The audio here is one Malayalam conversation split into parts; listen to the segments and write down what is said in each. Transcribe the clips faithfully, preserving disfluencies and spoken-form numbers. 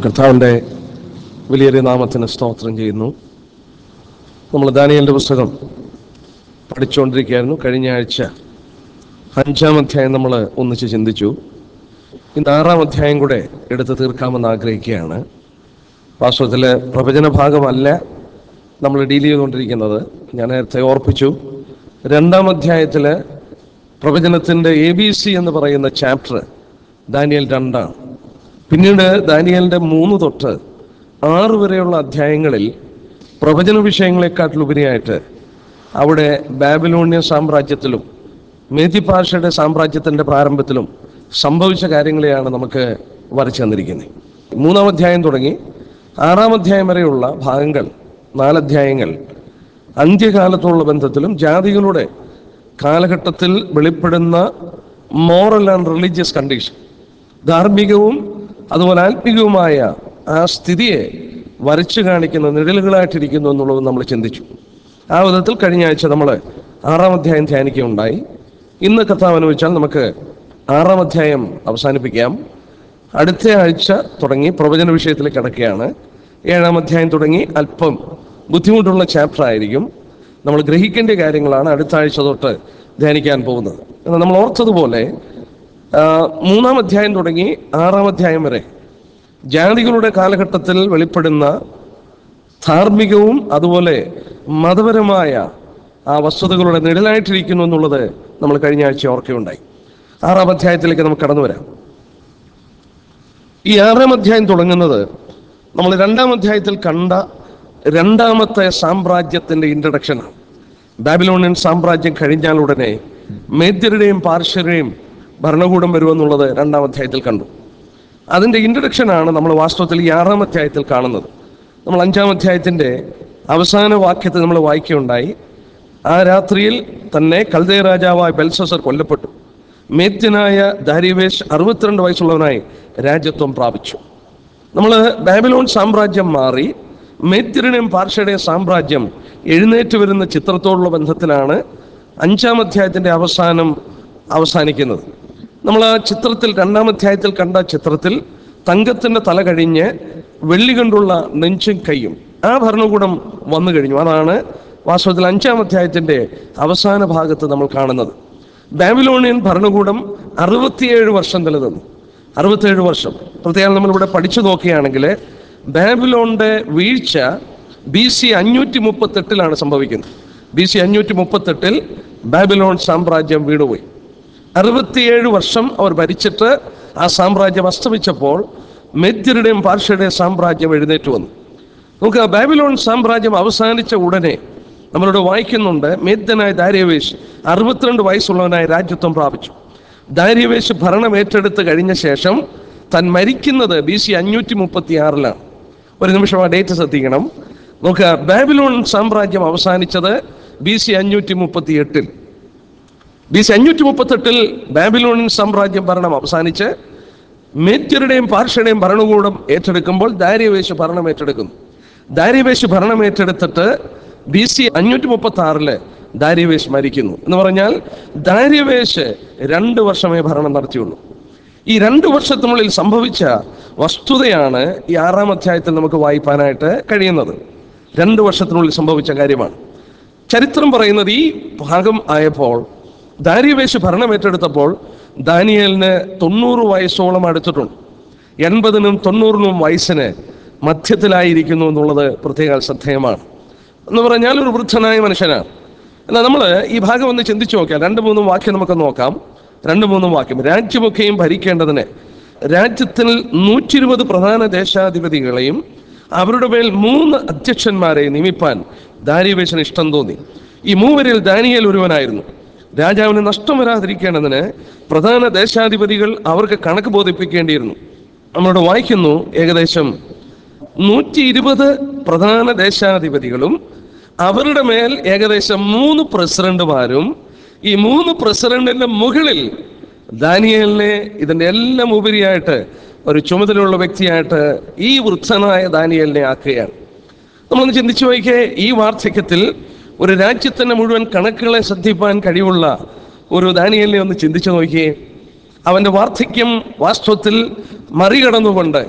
കർത്താവിൻ്റെ വലിയൊരു നാമത്തിന് സ്തോത്രം ചെയ്യുന്നു. നമ്മൾ ദാനിയേലിൻ്റെ പുസ്തകം പഠിച്ചുകൊണ്ടിരിക്കുകയായിരുന്നു. കഴിഞ്ഞ ആഴ്ച അഞ്ചാം അധ്യായം നമ്മൾ ഒന്നിച്ച് ചിന്തിച്ചു. ഇന്ന് ആറാം അധ്യായം കൂടെ എടുത്ത് തീർക്കാമെന്ന് ആഗ്രഹിക്കുകയാണ്. വാസ്തവത്തിൽ പ്രവചന ഭാഗമല്ല നമ്മൾ ഡീൽ ചെയ്തുകൊണ്ടിരിക്കുന്നത്. ഞാൻ നേരത്തെ ഓർപ്പിച്ചു, രണ്ടാം അധ്യായത്തിൽ പ്രവചനത്തിൻ്റെ എ ബി സി എന്ന് പറയുന്ന ചാപ്റ്റർ ദാനിയേൽ രണ്ടാണ്. പിന്നീട് ദാനിയേലിൻ്റെ മൂന്ന് തൊട്ട് ആറ് വരെയുള്ള അധ്യായങ്ങളിൽ പ്രവചന വിഷയങ്ങളെക്കാട്ടിലുപരിയായിട്ട് അവിടെ ബാബിലോണിയ സാമ്രാജ്യത്തിലും മേദ്യഭാഷയുടെ സാമ്രാജ്യത്തിൻ്റെ പ്രാരംഭത്തിലും സംഭവിച്ച കാര്യങ്ങളെയാണ് നമുക്ക് വരച്ചു തന്നിരിക്കുന്നത്. മൂന്നാം അധ്യായം തുടങ്ങി ആറാം അധ്യായം വരെയുള്ള ഭാഗങ്ങൾ, നാലധ്യായങ്ങൾ അന്ത്യകാലത്തുള്ള ബന്ധത്തിലും ജാതികളുടെ കാലഘട്ടത്തിൽ വെളിപ്പെടുന്ന മോറൽ ആൻഡ് റിലീജിയസ് കണ്ടീഷൻ, ധാർമ്മികവും അതുപോലെ ആത്മീകവുമായ ആ സ്ഥിതിയെ വരച്ചു കാണിക്കുന്ന നിഴലുകളായിട്ടിരിക്കുന്നു എന്നുള്ളത് നമ്മൾ ചിന്തിച്ചു. ആ വിധത്തിൽ കഴിഞ്ഞ ആഴ്ച നമ്മൾ ആറാം അധ്യായം ധ്യാനിക്കുകയുണ്ടായി. ഇന്ന് കർത്താവ് അനുവദിച്ചാൽ നമുക്ക് ആറാം അധ്യായം അവസാനിപ്പിക്കാം. അടുത്ത ആഴ്ച തുടങ്ങി പ്രവചന വിഷയത്തിലേക്ക് കിടക്കുകയാണ്. ഏഴാം അധ്യായം തുടങ്ങി അല്പം ബുദ്ധിമുട്ടുള്ള ചാപ്റ്റർ ആയിരിക്കും. നമ്മൾ ഗ്രഹിക്കേണ്ട കാര്യങ്ങളാണ് അടുത്ത ആഴ്ച തൊട്ട് ധ്യാനിക്കാൻ പോകുന്നത്. എന്നാൽ നമ്മൾ ഓർത്തതുപോലെ മൂന്നാം അധ്യായം തുടങ്ങി ആറാം അധ്യായം വരെ ജാതികളുടെ കാലഘട്ടത്തിൽ വെളിപ്പെടുന്ന ധാർമ്മികവും അതുപോലെ മതപരമായ ആ വസ്തുതകളുടെ നിഴലായിട്ടിരിക്കുന്നു എന്നുള്ളത് നമ്മൾ കഴിഞ്ഞ ആഴ്ച ഓർക്കുകയുണ്ടായി. ആറാം അധ്യായത്തിലേക്ക് നമുക്ക് കടന്നു വരാം. ഈ ആറാം അധ്യായം തുടങ്ങുന്നത് നമ്മൾ രണ്ടാം അധ്യായത്തിൽ കണ്ട രണ്ടാമത്തെ സാമ്രാജ്യത്തിൻ്റെ ഇൻട്രഡക്ഷനാണ്. ബാബിലോണിയൻ സാമ്രാജ്യം കഴിഞ്ഞാൽ ഉടനെ മേദ്യരുടെയും പാർശ്വരുടെയും ഭരണകൂടം വരുമെന്നുള്ളത് രണ്ടാം അധ്യായത്തിൽ കണ്ടു. അതിൻ്റെ ഇൻട്രഡക്ഷനാണ് നമ്മൾ വാസ്തവത്തിൽ ഈ ആറാം അധ്യായത്തിൽ കാണുന്നത്. നമ്മൾ അഞ്ചാം അധ്യായത്തിൻ്റെ അവസാന വാക്യത്തിൽ നമ്മൾ വായിക്കുകയുണ്ടായി. ആ രാത്രിയിൽ തന്നെ കൽദയ രാജാവായ ബെൽഷസ്സർ കൊല്ലപ്പെട്ടു. മേദ്യനായ ദാരിവേശ് അറുപത്തിരണ്ട് വയസ്സുള്ളവനായി രാജ്യത്വം പ്രാപിച്ചു. നമ്മൾ ബാബിലോൺ സാമ്രാജ്യം മാറി മേദ്യരുടെയും പാർശ്വരുടെയും സാമ്രാജ്യം എഴുന്നേറ്റ് വരുന്ന ചിത്രത്തോടുള്ള ബന്ധത്തിലാണ് അഞ്ചാം അധ്യായത്തിൻ്റെ അവസാനം അവസാനിക്കുന്നത്. നമ്മൾ ആ ചിത്രത്തിൽ രണ്ടാം അധ്യായത്തിൽ കണ്ട ചിത്രത്തിൽ തങ്കത്തിൻ്റെ തല കഴിഞ്ഞ് വെള്ളി കൊണ്ടുള്ള നെഞ്ചും കൈയും ആ ഭരണകൂടം വന്നു കഴിഞ്ഞു. അതാണ് വാസ്തവത്തിൽ അഞ്ചാം അധ്യായത്തിൻ്റെ അവസാന ഭാഗത്ത് നമ്മൾ കാണുന്നത്. ബാബിലോണിയൻ ഭരണകൂടം അറുപത്തിയേഴ് വർഷം നിലനിന്നു. അറുപത്തേഴ് വർഷം പ്രത്യേകം നമ്മളിവിടെ പഠിച്ചു നോക്കുകയാണെങ്കിൽ ബാബിലോണിൻ്റെ വീഴ്ച ബി സി അഞ്ഞൂറ്റി മുപ്പത്തെട്ടിലാണ് സംഭവിക്കുന്നത്. ബി സി അഞ്ഞൂറ്റി മുപ്പത്തെട്ടിൽ ബാബിലോൺ സാമ്രാജ്യം വീണുപോയി. അറുപത്തിയേഴ് വർഷം അവർ ഭരിച്ചിട്ട് ആ സാമ്രാജ്യം അസ്തമിച്ചപ്പോൾ മേദ്യരുടെയും പാർശ്വരുടെയും സാമ്രാജ്യം എഴുന്നേറ്റ് വന്നു. നമുക്ക് ബാബിലോൺ സാമ്രാജ്യം അവസാനിച്ച ഉടനെ നമ്മളിവിടെ വായിക്കുന്നുണ്ട്, മേദ്യനായ ദാരിവേശ് അറുപത്തിരണ്ട് വയസ്സുള്ളവനായി രാജ്യത്വം പ്രാപിച്ചു. ദാരിവേശ് ഭരണം ഏറ്റെടുത്ത് കഴിഞ്ഞ ശേഷം താൻ മരിക്കുന്നത് ബി സി അഞ്ഞൂറ്റി മുപ്പത്തി ആറിലാണ്. ഒരു നിമിഷം ആ ഡേറ്റ് ശ്രദ്ധിക്കണം. നമുക്ക് ബാബിലോൺ സാമ്രാജ്യം അവസാനിച്ചത് ബി സി അഞ്ഞൂറ്റി മുപ്പത്തി എട്ടിൽ ബി സി അഞ്ഞൂറ്റി മുപ്പത്തെട്ടിൽ ബാബിലോണിയൻ സാമ്രാജ്യം ഭരണം അവസാനിച്ച് മേദ്യരുടെയും പാർശ്വരുടെയും ഭരണകൂടം ഏറ്റെടുക്കുമ്പോൾ ദാരിവേശ് ഭരണം ഏറ്റെടുക്കുന്നു. ദാരിവേശ് ഭരണം ഏറ്റെടുത്തിട്ട് ബി സി അഞ്ഞൂറ്റി മുപ്പത്തി ആറില് ദാരിവേശ് മരിക്കുന്നു. എന്ന് പറഞ്ഞാൽ ദാരിവേശ് രണ്ട് വർഷമേ ഭരണം നടത്തിയുള്ളൂ. ഈ രണ്ട് വർഷത്തിനുള്ളിൽ സംഭവിച്ച വസ്തുതയാണ് ഈ ആറാം അധ്യായത്തിൽ നമുക്ക് വായിപ്പാനായിട്ട് കഴിയുന്നത്. രണ്ട് വർഷത്തിനുള്ളിൽ സംഭവിച്ച കാര്യമാണ്. ചരിത്രം പറയുന്നത് ഈ ഭാഗം ആയപ്പോൾ ദാരിവേശ് ഭരണം ഏറ്റെടുത്തപ്പോൾ ദാനിയേലിന് തൊണ്ണൂറ് വയസ്സോളം അടുത്തിട്ടുണ്ട്. എൺപതിനും തൊണ്ണൂറിനും വയസ്സിന് മധ്യത്തിലായിരിക്കുന്നു എന്നുള്ളത് പ്രത്യേക ശ്രദ്ധേയമാണ്. എന്ന് പറഞ്ഞാൽ ഒരു വൃദ്ധനായ മനുഷ്യനാണ്. എന്നാൽ നമ്മൾ ഈ ഭാഗം ഒന്ന് ചിന്തിച്ചു നോക്കാം. രണ്ട് മൂന്നും വാക്യം നമുക്ക് നോക്കാം. രണ്ട് മൂന്നും വാക്യം. രാജ്യമൊക്കെയും ഭരിക്കേണ്ടതിന് രാജ്യത്തിൽ നൂറ്റി ഇരുപത് പ്രധാന ദേശാധിപതികളെയും അവരുടെ മേൽ മൂന്ന് അധ്യക്ഷന്മാരെ നിയമിപ്പാൻ ദാരിവേശിന് ഇഷ്ടം തോന്നി. ഈ മൂവരിൽ ദാനിയേൽ ഒരുവനായിരുന്നു. രാജാവിന് നഷ്ടം വരാതിരിക്കേണ്ടതിന് പ്രധാന ദേശാധിപതികൾ അവർക്ക് കണക്ക് ബോധിപ്പിക്കേണ്ടിയിരുന്നു. നമ്മളോട് വായിക്കുന്നു, ഏകദേശം നൂറ്റി ഇരുപത് പ്രധാന ദേശാധിപതികളും അവരുടെ മേൽ ഏകദേശം മൂന്ന് പ്രസിഡന്റുമാരും, ഈ മൂന്ന് പ്രസിഡന്റിന്റെ മുകളിൽ ദാനിയേലിനെ ഇതിൻ്റെ എല്ലാം ഉപരിയായിട്ട് ഒരു ചുമതലയുള്ള വ്യക്തിയായിട്ട് ഈ വൃദ്ധനായ ദാനിയേലിനെ ആക്കുകയാണ്. നമ്മളൊന്ന് ചിന്തിച്ചു നോക്കിയേ, ഈ വാർദ്ധക്യത്തിൽ ഒരു രാജ്യത്തിൻ്റെ മുഴുവൻ കണക്കുകളെ ശ്രദ്ധിപ്പാൻ കഴിവുള്ള ഒരു ദാനിയേലിനെ ഒന്ന് ചിന്തിച്ചു നോക്കിയേ. അവൻ്റെ വാർദ്ധക്യം വാസ്തവത്തിൽ മറികടന്നുകൊണ്ട്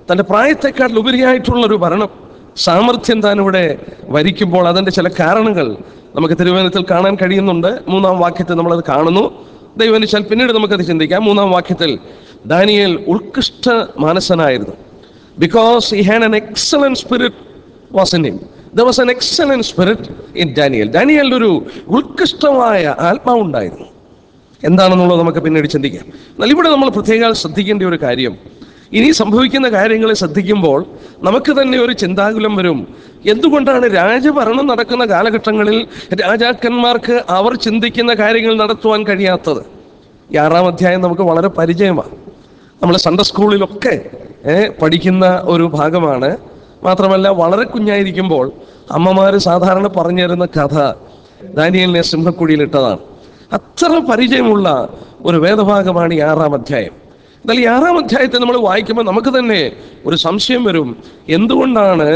തൻ്റെ പ്രായത്തെക്കാൾ ഉപരിയായിട്ടുള്ളൊരു ഭരണം സാമർഥ്യം താൻ ഇവിടെ വരിക്കുമ്പോൾ അതിൻ്റെ ചില കാരണങ്ങൾ നമുക്ക് തിരുവചനത്തിൽ കാണാൻ കഴിയുന്നുണ്ട്. മൂന്നാം വാക്യത്തിൽ നമ്മളത് കാണുന്നു. ദൈവനിച്ചാൽ പിന്നീട് നമുക്കത് ചിന്തിക്കാം. മൂന്നാം വാക്യത്തിൽ ദാനിയേൽ ഉത്കൃഷ്ട മാനസനായിരുന്നു. Because he had an excellent spirit was in him. There was an excellent spirit in Daniel. ഡാനിയേലിന് ഒരു ഉത്കൃഷ്ടമായ ആത്മാവുണ്ടായിരുന്നു. എന്താണെന്നുള്ളത് നമുക്ക് പിന്നീട് ചിന്തിക്കാം. എന്നാൽ ഇവിടെ നമ്മൾ പ്രത്യേകം ശ്രദ്ധിക്കേണ്ട ഒരു കാര്യം, ഇനി സംഭവിക്കുന്ന കാര്യങ്ങളെ ശ്രദ്ധിക്കുമ്പോൾ നമുക്ക് തന്നെ ഒരു ചിന്താകുലം വരും. എന്തുകൊണ്ടാണ് രാജഭരണം നടക്കുന്ന കാലഘട്ടങ്ങളിൽ രാജാക്കന്മാർക്ക് അവർ ചിന്തിക്കുന്ന കാര്യങ്ങൾ നടത്തുവാൻ കഴിയാത്തത്? ഈ ആറാം അധ്യായം നമുക്ക് വളരെ പരിചയമാണ്. നമ്മൾ സൺഡേ സ്കൂളിലൊക്കെ പഠിക്കുന്ന ഒരു ഭാഗമാണ്. മാത്രമല്ല, വളരെ കുഞ്ഞായിരിക്കുമ്പോൾ അമ്മമാർ സാധാരണ പറഞ്ഞു തരുന്ന കഥ ദാനിയേലിനെ സിംഹക്കുഴിയിലിട്ടതാണ്. അത്ര പരിചയമുള്ള ഒരു വേദഭാഗമാണ് ഈ ആറാം അധ്യായം. എന്നാൽ ഈ ആറാം അധ്യായത്തെ നമ്മൾ വായിക്കുമ്പോൾ നമുക്ക് തന്നെ ഒരു സംശയം വരും. എന്തുകൊണ്ടാണ്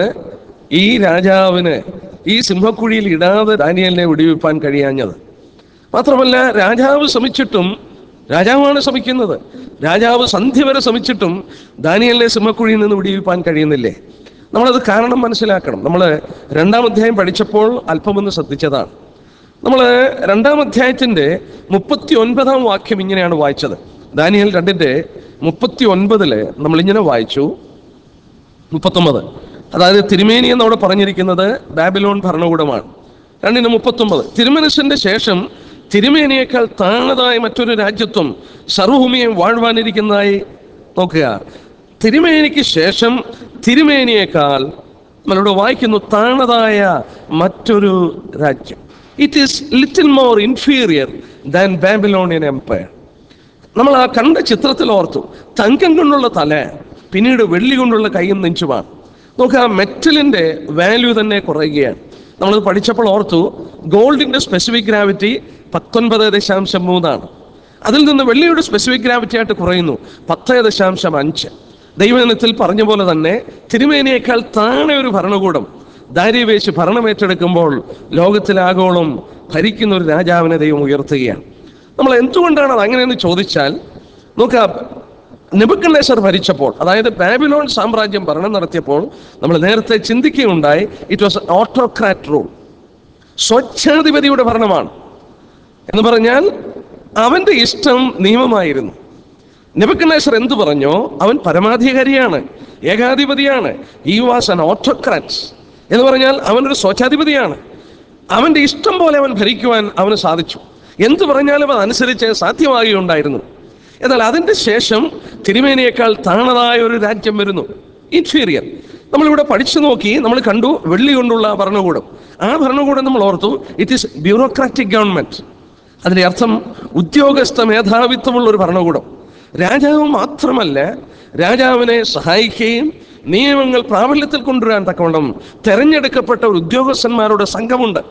ഈ രാജാവിന് ഈ സിംഹക്കുഴിയിൽ ഇടാതെ ദാനിയേലിനെ വിടുവിപ്പാൻ കഴിയാഞ്ഞത്? മാത്രമല്ല, രാജാവ് ശ്രമിച്ചിട്ടും, രാജാവാണ് ശ്രമിക്കുന്നത്, രാജാവ് സന്ധ്യ വരെ ശ്രമിച്ചിട്ടും ദാനിയേലിനെ സിംഹക്കുഴിയിൽ നിന്ന് വിടുവിപ്പാൻ കഴിയുന്നില്ലേ? നമ്മളത് കാരണം മനസ്സിലാക്കണം. നമ്മൾ രണ്ടാം അധ്യായം പഠിച്ചപ്പോൾ അല്പമൊന്ന് ശ്രദ്ധിച്ചതാണ്. നമ്മൾ രണ്ടാം അധ്യായത്തിൻ്റെ മുപ്പത്തി ഒൻപതാം വാക്യം ഇങ്ങനെയാണ് വായിച്ചത്. ദാനിയേൽ രണ്ടിൻ്റെ മുപ്പത്തി ഒൻപതില് നമ്മളിങ്ങനെ വായിച്ചു. മുപ്പത്തൊമ്പത്, അതായത് തിരുമേനി എന്നവിടെ പറഞ്ഞിരിക്കുന്നത് ബാബിലോൺ ഭരണകൂടമാണ്. രണ്ടിന് മുപ്പത്തൊമ്പത്, തിരുമനസിന്റെ ശേഷം തിരുമേനിയേക്കാൾ താണതായ മറ്റൊരു രാജ്യത്വം സർവഭൂമിയും വാഴ്വാനിരിക്കുന്നതായി നോക്കുക. തിരുമേനിക്ക് ശേഷം തിരുമേനിയേക്കാൾ നമ്മളിവിടെ വായിക്കുന്നു താണതായ മറ്റൊരു രാജ്യം. It is little more inferior than Babylonian empire. നമ്മൾ ആ കണ്ട ചിത്രത്തിൽ ഓർത്തു, തങ്കം കൊണ്ടുള്ള തല, പിന്നീട് വെള്ളി കൊണ്ടുള്ള കൈയും നെഞ്ചുമാണ്. നോക്കുക, മെറ്റലിൻ്റെ വാല്യൂ തന്നെ കുറയുകയാണ്. നമ്മളത് പഠിച്ചപ്പോൾ ഓർത്തു, ഗോൾഡിൻ്റെ സ്പെസിഫിക് ഗ്രാവിറ്റി പത്തൊൻപത് ദശാംശം മൂന്നാണ്. അതിൽ നിന്ന് വെള്ളിയുടെ സ്പെസിഫിക് ഗ്രാവിറ്റി ആയിട്ട് കുറയുന്നു പത്ത് ദശാംശം അഞ്ച്. ദൈവജനത്തിൽ പറഞ്ഞ പോലെ തന്നെ തിരുമേനിയേക്കാൾ താഴെ ഒരു ഭരണകൂടം ദാരിവേശ് ഭരണമേറ്റെടുക്കുമ്പോൾ ലോകത്തിലാഗോളം ഭരിക്കുന്ന ഒരു രാജാവിനെ ദൈവം ഉയർത്തുകയാണ്. നമ്മൾ എന്തുകൊണ്ടാണ് അത് അങ്ങനെയെന്ന് ചോദിച്ചാൽ, നോക്കുക, നെബൂഖദ്നേസർ ഭരിച്ചപ്പോൾ, അതായത് ബാബിലോൺ സാമ്രാജ്യം ഭരണം നടത്തിയപ്പോൾ നമ്മൾ നേരത്തെ ചിന്തിക്കുകയുണ്ടായി, ഇറ്റ് വാസ് ഓട്ടോക്രാറ്റ് റൂൾ, സ്വച്ഛാധിപതിയുടെ ഭരണമാണ്. എന്ന് പറഞ്ഞാൽ അവൻ്റെ ഇഷ്ടം നിയമമായിരുന്നു. നെബൂഖദ്നേസർ എന്തു പറഞ്ഞോ അവൻ പരമാധികാരിയാണ്, ഏകാധിപതിയാണ്. ഹി വാസ് ആൻ ഓട്ടോക്രാറ്റ് എന്ന് പറഞ്ഞാൽ അവനൊരു സ്വച്ഛാധിപതിയാണ്. അവൻ്റെ ഇഷ്ടം പോലെ അവൻ ഭരിക്കുവാൻ അവന് സാധിച്ചു. എന്തു പറഞ്ഞാലും അതനുസരിച്ച് സാധ്യമാകുകയുണ്ടായിരുന്നു. എന്നാൽ അതിൻ്റെ ശേഷം തിരുമേനിയേക്കാൾ താണതായ ഒരു രാജ്യം വരുന്നു, ഇൻഫീരിയർ. നമ്മളിവിടെ പഠിച്ചു നോക്കി, നമ്മൾ കണ്ടു വെള്ളി കൊണ്ടുള്ള ഭരണകൂടം. ആ ഭരണകൂടം നമ്മൾ ഓർത്തു, ഇറ്റ് ഈസ് ബ്യൂറോക്രാറ്റിക് ഗവൺമെൻറ്. അതിൻ്റെ അർത്ഥം ഉദ്യോഗസ്ഥ മേധാവിത്വമുള്ള ഒരു ഭരണകൂടം. രാജാവ് മാത്രമല്ല, രാജാവിനെ സഹായിക്കുകയും നിയമങ്ങൾ പ്രാബല്യത്തിൽ കൊണ്ടുവരാൻ തക്കവണ്ണം തെരഞ്ഞെടുക്കപ്പെട്ട ഒരു ഉദ്യോഗസ്ഥന്മാരുടെ സംഘമുണ്ട്.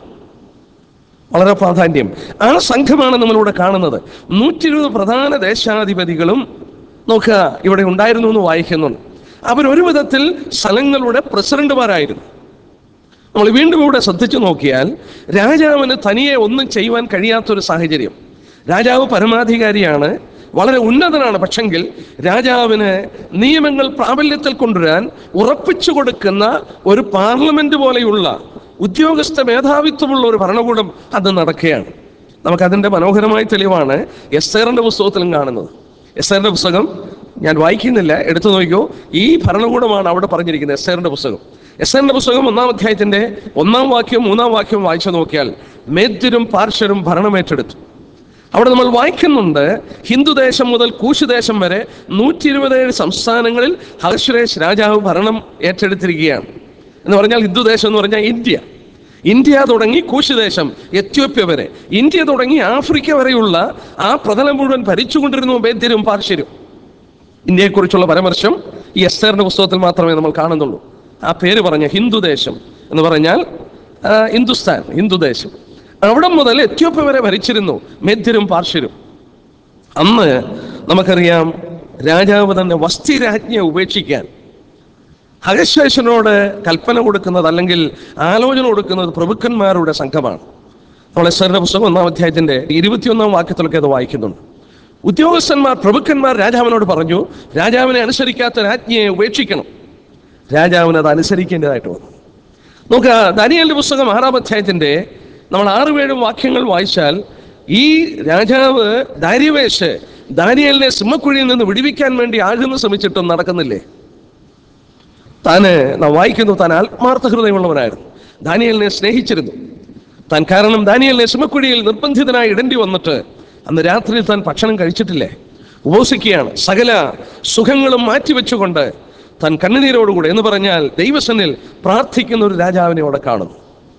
വളരെ പ്രാധാന്യം. ആ സംഘമാണ് നമ്മളിവിടെ കാണുന്നത്. നൂറ്റി ഇരുപത് പ്രധാന ദേശാധിപതികളും നോക്കുക ഇവിടെ ഉണ്ടായിരുന്നു എന്ന് വായിക്കുന്നുണ്ട്. അവരൊരു വിധത്തിൽ സ്ഥലങ്ങളുടെ പ്രസിഡന്റുമാരായിരുന്നു. നമ്മൾ വീണ്ടും ഇവിടെ ശ്രദ്ധിച്ചു നോക്കിയാൽ രാജാവിന് തനിയെ ഒന്നും ചെയ്യുവാൻ കഴിയാത്തൊരു സാഹചര്യം. രാജാവ് പരമാധികാരിയാണ്, വളരെ ഉന്നതനാണ്. പക്ഷെങ്കിൽ രാജാവിന് നിയമങ്ങൾ പ്രാബല്യത്തിൽ കൊണ്ടുവരാൻ ഉറപ്പിച്ചു കൊടുക്കുന്ന ഒരു പാർലമെന്റ് പോലെയുള്ള ഉദ്യോഗസ്ഥ മേധാവിത്വമുള്ള ഒരു ഭരണകൂടം അത് നടക്കുകയാണ്. നമുക്കതിൻ്റെ മനോഹരമായ തെളിവാണ് എസ്തേറിൻ്റെ പുസ്തകത്തിലും കാണുന്നത്. എസ്തേറിൻ്റെ പുസ്തകം ഞാൻ വായിക്കുന്നില്ല, എടുത്തു നോക്കിയോ. ഈ ഭരണകൂടമാണ് അവിടെ പറഞ്ഞിരിക്കുന്നത്, എസ്തേറിൻ്റെ പുസ്തകം. എസ്തേറിൻ്റെ പുസ്തകം ഒന്നാം അധ്യായത്തിൻ്റെ ഒന്നാം വാക്യവും മൂന്നാം വാക്യവും വായിച്ചു നോക്കിയാൽ മേദ്യരും പാർശ്വരും ഭരണമേറ്റെടുത്തു. അവിടെ നമ്മൾ വായിക്കുന്നുണ്ട്, ഹിന്ദുദേശം മുതൽ കൂശുദേശം വരെ നൂറ്റി ഇരുപത്തേഴ് സംസ്ഥാനങ്ങളിൽ അഹശ്വേരോശ് രാജാവ് ഭരണം ഏറ്റെടുത്തിരിക്കുകയാണ്. എന്ന് പറഞ്ഞാൽ ഹിന്ദുദേശം എന്ന് പറഞ്ഞാൽ ഇന്ത്യ. ഇന്ത്യ തുടങ്ങി കൂശുദേശം, എത്യോപ്യ വരെ, ഇന്ത്യ തുടങ്ങി ആഫ്രിക്ക വരെയുള്ള ആ പ്രതലം മുഴുവൻ ഭരിച്ചുകൊണ്ടിരുന്നു മേദ്യരും പാർശ്വരും. ഇന്ത്യയെക്കുറിച്ചുള്ള പരാമർശം ഈ എസ്തേറിന്റെ പുസ്തകത്തിൽ മാത്രമേ നമ്മൾ കാണുന്നുള്ളൂ. ആ പേര് പറഞ്ഞ ഹിന്ദുദേശം എന്ന് പറഞ്ഞാൽ ഹിന്ദുസ്ഥാൻ, ഹിന്ദുദേശം. അവിടെ മുതൽ എത്യോപ്യ വരെ ഭരിച്ചിരുന്നു മേദ്യരും പാർശ്വരും. അന്ന് നമുക്കറിയാം, രാജാവ് തന്നെ വസ്തി രാജ്ഞിയെ ഉപേക്ഷിക്കാൻ അഹശ്വേരോശിനോട് കൽപ്പന കൊടുക്കുന്നത് അല്ലെങ്കിൽ ആലോചന കൊടുക്കുന്നത് പ്രഭുക്കന്മാരുടെ സംഘമാണ്. നമ്മൾ എസ്തേറിന്റെ പുസ്തകം ഒന്നാം അധ്യായത്തിന്റെ ഇരുപത്തിയൊന്നാം വാക്യത്തിലൊക്കെ അത് വായിക്കുന്നുണ്ട്. ഉദ്യോഗസ്ഥന്മാർ, പ്രഭുക്കന്മാർ രാജാവിനോട് പറഞ്ഞു, രാജാവിനെ അനുസരിക്കാത്ത രാജ്ഞിയെ ഉപേക്ഷിക്കണം. രാജാവിന് അത് അനുസരിക്കേണ്ടതായിട്ട് വന്നു. നോക്കുക, ദാനിയേലിന്റെ പുസ്തകം ആറാം അധ്യായത്തിന്റെ നമ്മൾ ആറും ഏഴും വാക്യങ്ങൾ വായിച്ചാൽ, ഈ രാജാവ് ദാരിവേശ് ദാനിയേലിനെ സിംഹക്കുഴിയിൽ നിന്ന് വിടുവിക്കാൻ വേണ്ടി ആകുന്നു ശ്രമിച്ചിട്ടും നടക്കുന്നില്ലേ? താന് നാം വായിക്കുന്നു, താൻ ആത്മാർത്ഥ ഹൃദയമുള്ളവനായിരുന്നു, ദാനിയേലിനെ സ്നേഹിച്ചിരുന്നു താൻ. കാരണം ദാനിയേലിനെ സിംഹക്കുഴിയിൽ നിർബന്ധിതനായി ഇടേണ്ടി വന്നിട്ട് അന്ന് രാത്രിയിൽ താൻ ഭക്ഷണം കഴിച്ചിട്ടില്ലേ, ഉപവസിക്കുകയാണ്. സകല സുഖങ്ങളും മാറ്റിവെച്ചുകൊണ്ട് താൻ കണ്ണുനീരോടുകൂടെ, എന്ന് പറഞ്ഞാൽ ദൈവസന്നിൽ പ്രാർത്ഥിക്കുന്ന ഒരു രാജാവിനെ അവിടെ കാണുന്നു,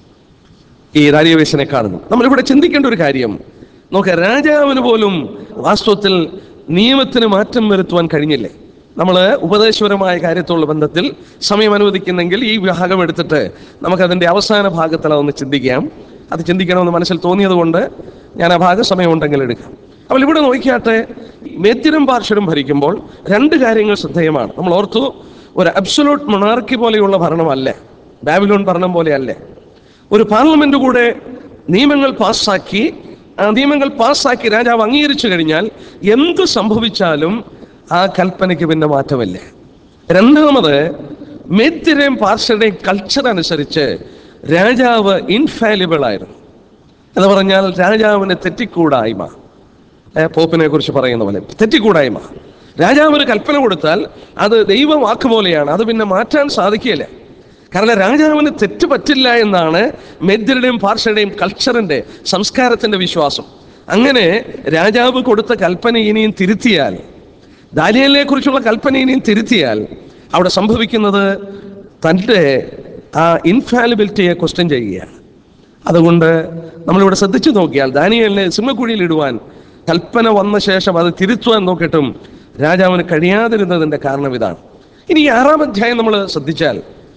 ഈ ദാരിവേശിനെ കാണുന്നു. നമ്മളിവിടെ ചിന്തിക്കേണ്ട ഒരു കാര്യം നോക്കുക, രാജാവിന് പോലും വാസ്തവത്തിൽ നിയമത്തിന് മാറ്റം വരുത്തുവാൻ കഴിഞ്ഞില്ലേ? നമ്മൾ ഉപദേശപരമായ കാര്യത്തോടുള്ള ബന്ധത്തിൽ സമയം അനുവദിക്കുന്നെങ്കിൽ ഈ ഭാഗം എടുത്തിട്ട് നമുക്കതിൻ്റെ അവസാന ഭാഗത്തിൽ അതൊന്ന് ചിന്തിക്കാം. അത് ചിന്തിക്കണമെന്ന് മനസ്സിൽ തോന്നിയത് കൊണ്ട് ഞാൻ ആ ഭാഗം സമയമുണ്ടെങ്കിൽ എടുക്കാം. അപ്പോൾ ഇവിടെ നോക്കിയാട്ടെ, മേദ്യരും പാർശ്വരും ഭരിക്കുമ്പോൾ രണ്ട് കാര്യങ്ങൾ ശ്രദ്ധേയമാണ്. നമ്മൾ ഓർത്തു, ഒരു അബ്സൊല്യൂട്ട് മൊണാർക്കി പോലെയുള്ള ഭരണമല്ല, ബാബിലോൺ ഭരണം പോലെയല്ല. ഒരു പാർലമെന്റ് കൂടെ നിയമങ്ങൾ പാസ്സാക്കി, ആ നിയമങ്ങൾ പാസ്സാക്കി രാജാവ് അംഗീകരിച്ചു കഴിഞ്ഞാൽ എന്ത് സംഭവിച്ചാലും ആ കൽപ്പനയ്ക്ക് പിന്നെ മാറ്റമില്ല. രണ്ടാമത്, മേദ്യരെയും പാർശ്വരുടെയും കൾച്ചർ അനുസരിച്ച് രാജാവ് ഇൻഫാലിബിൾ ആയിരുന്നു. എന്ന് പറഞ്ഞാൽ രാജാവിന് തെറ്റിക്കൂടായ്മ. പോപ്പിനെ കുറിച്ച് പറയുന്ന പോലെ തെറ്റിക്കൂടായ്മ. രാജാവ് ഒരു കൽപ്പന കൊടുത്താൽ അത് ദൈവവാക്ക് പോലെയാണ്, അത് പിന്നെ മാറ്റാൻ സാധിക്കില്ല. കാരണം രാജാവിന് തെറ്റ് പറ്റില്ല എന്നാണ് മേദ്യരുടെയും പാർശ്വരുടെയും കൾച്ചറിന്റെ, സംസ്കാരത്തിന്റെ വിശ്വാസം. അങ്ങനെ രാജാവ് കൊടുത്ത കൽപ്പന ഇനിയും തിരുത്തിയാൽ, ദാനിയേലിനെ കുറിച്ചുള്ള കൽപ്പന ഇനിയും തിരുത്തിയാൽ അവിടെ സംഭവിക്കുന്നത് തൻ്റെ ആ ഇൻഫാലിബിലിറ്റിയെ ക്വസ്റ്റ്യൻ ചെയ്യുകയാണ്. അതുകൊണ്ട് നമ്മളിവിടെ ശ്രദ്ധിച്ചു നോക്കിയാൽ, ദാനിയേലിനെ സിംഹക്കുഴിയിൽ ഇടുവാൻ കൽപ്പന വന്ന ശേഷം അത് തിരുത്തുവാൻ നോക്കിയിട്ടും രാജാവിന് കഴിയാതിരുന്നതിൻ്റെ കാരണം ഇതാണ്. ഇനി ഈ ആറാം അധ്യായം നമ്മൾ ശ്രദ്ധിച്ചാൽ,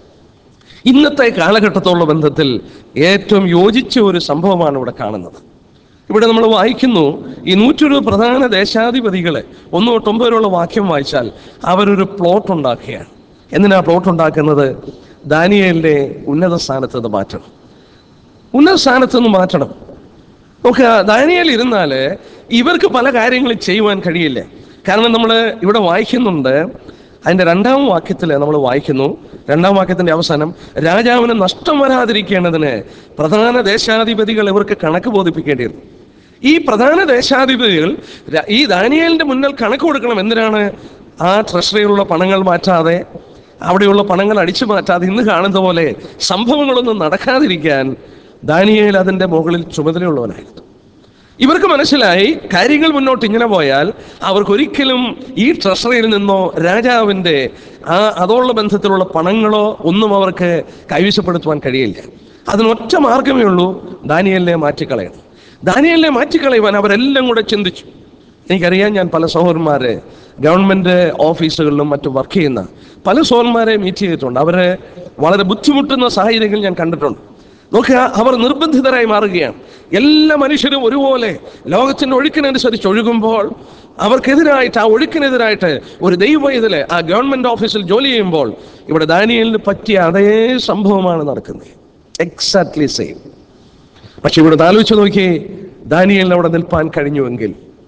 ഇന്നത്തെ കാലഘട്ടത്തോടുള്ള ബന്ധത്തിൽ ഏറ്റവും യോജിച്ച ഒരു സംഭവമാണ് ഇവിടെ കാണുന്നത്. ഇവിടെ നമ്മൾ വായിക്കുന്നു, ഈ നൂറ്റൊരു പ്രധാന ദേശാധിപതികളെ ഒന്ന് തൊട്ട് ഒമ്പത് വരെയുള്ള വാക്യം വായിച്ചാൽ അവരൊരു പ്ലോട്ട് ഉണ്ടാക്കുകയാണ്. എന്തിനാ പ്ലോട്ട് ഉണ്ടാക്കുന്നത്? ദാനിയേലിനെ ഉന്നത സ്ഥാനത്ത് നിന്ന് മാറ്റണം, ഉന്നത സ്ഥാനത്ത് നിന്ന് മാറ്റണം. നോക്കുക, ദാനിയേൽ ഇരുന്നാൽ ഇവർക്ക് പല കാര്യങ്ങളും ചെയ്യുവാൻ കഴിയില്ല. കാരണം നമ്മൾ ഇവിടെ വായിക്കുന്നുണ്ട്, അതിൻ്റെ രണ്ടാം വാക്യത്തിൽ നമ്മൾ വായിക്കുന്നു, രണ്ടാം വാക്യത്തിൻ്റെ അവസാനം, രാജാവിന് നഷ്ടം വരാതിരിക്കേണ്ടതിന് പ്രധാന ദേശാധിപതികൾ ഇവർക്ക് കണക്ക് ബോധിപ്പിക്കേണ്ടിയിരുന്നു. ഈ പ്രധാന ദേശാധിപതികൾ ഈ ദാനിയേലിന്റെ മുന്നിൽ കണക്ക് കൊടുക്കണം. എന്തിനാണ്? ആ ട്രഷറിയിലുള്ള പണങ്ങൾ മാറ്റാതെ, അവിടെയുള്ള പണങ്ങൾ അടിച്ചു മാറ്റാതെ, ഇന്ന് കാണുന്ന പോലെ സംഭവങ്ങളൊന്നും നടക്കാതിരിക്കാൻ ദാനിയേൽ അതിൻ്റെ മുകളിൽ ചുമതലയുള്ളവനായിരുന്നു. ഇവർക്ക് മനസ്സിലായി, കാര്യങ്ങൾ മുന്നോട്ട് ഇങ്ങനെ പോയാൽ അവർക്കൊരിക്കലും ഈ ട്രഷറിയിൽ നിന്നോ രാജാവിൻ്റെ ആ അതോടുള്ള ബന്ധത്തിലുള്ള പണങ്ങളോ ഒന്നും അവർക്ക് കൈവശപ്പെടുത്തുവാൻ കഴിയില്ല. അതിനൊറ്റ മാർഗമേ ഉള്ളൂ, ദാനിയേലിനെ മാറ്റിക്കളയണം. ദാനിയേലിനെ മാറ്റിക്കളയുവാൻ അവരെല്ലാം കൂടെ ചിന്തിച്ചു. എനിക്കറിയാം, ഞാൻ പല സഹോദരന്മാരെ ഗവൺമെൻറ് ഓഫീസുകളിലും മറ്റും വർക്ക് ചെയ്യുന്ന പല സഹോദരന്മാരെ മീറ്റ് ചെയ്തിട്ടുണ്ട്. അവരെ വളരെ ബുദ്ധിമുട്ടുന്ന സാഹചര്യങ്ങൾ ഞാൻ കണ്ടിട്ടുണ്ട്. നോക്കുക, അവർ നിർബന്ധിതരായി മാറുകയാണ്. എല്ലാ മനുഷ്യരും ഒരുപോലെ ലോകത്തിൻ്റെ ഒഴുക്കിനനുസരിച്ച് ഒഴുകുമ്പോൾ അവർക്കെതിരായിട്ട്, ആ ഒഴുക്കിനെതിരായിട്ട് ഒരു ദൈവ ഇതിൽ ആ ഗവൺമെൻറ് ഓഫീസിൽ ജോലി ചെയ്യുമ്പോൾ ഇവിടെ ദാനിയേലിന് പറ്റിയ അതേ സംഭവമാണ് നടക്കുന്നത്. Exactly same. പക്ഷെ ഇവിടെ ആലോചിച്ച് നോക്കി, ദാനിയേലിന് അവിടെ നിൽപ്പാൻ കഴിഞ്ഞുവെങ്കിൽ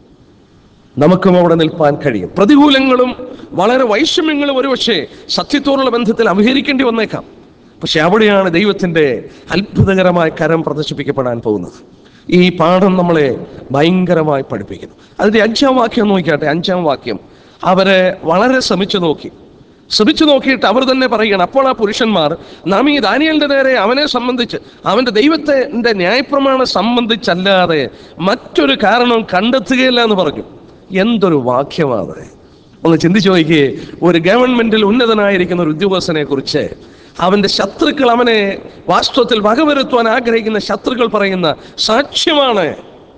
നമുക്കും അവിടെ നിൽപ്പാൻ കഴിയും. പ്രതികൂലങ്ങളും വളരെ വൈഷമ്യങ്ങളും ഒരുപക്ഷെ സത്യത്തോടുള്ള ബന്ധത്തിൽ അഭിഹരിക്കേണ്ടി വന്നേക്കാം. പക്ഷെ അവിടെയാണ് ദൈവത്തിൻ്റെ അത്ഭുതകരമായ കരം പ്രദർശിപ്പിക്കപ്പെടാൻ പോകുന്നത്. ഈ പാഠം നമ്മളെ ഭയങ്കരമായി പഠിപ്പിക്കുന്നു. അതിൻ്റെ അഞ്ചാം വാക്യം നോക്കിയാട്ടെ. അഞ്ചാം വാക്യം, അവരെ വളരെ ശ്രമിച്ചു നോക്കി ശ്രമിച്ചു നോക്കിയിട്ട് അവർ തന്നെ പറയുകയാണ്, അപ്പോൾ ആ പുരുഷന്മാർ, നാം ഈ ദാനിയേലിന്റെ നേരെ അവനെ സംബന്ധിച്ച്, അവൻ്റെ ദൈവത്തിന്റെ ന്യായപ്രമാണം സംബന്ധിച്ചല്ലാതെ മറ്റൊരു കാരണവും കണ്ടെത്തുകയില്ല എന്ന് പറഞ്ഞു. എന്തൊരു വാക്യമാണ്! ഒന്ന് ചിന്തിച്ചു നോക്കിയേ. ഒരു ഗവൺമെന്റിൽ ഉന്നതനായിരിക്കുന്ന ഒരു ഉദ്യോഗസ്ഥനെ കുറിച്ച് അവൻ്റെ ശത്രുക്കൾ, അവനെ വാസ്തവത്തിൽ വകവരുത്തുവാൻ ആഗ്രഹിക്കുന്ന ശത്രുക്കൾ പറയുന്ന സാക്ഷ്യമാണ്.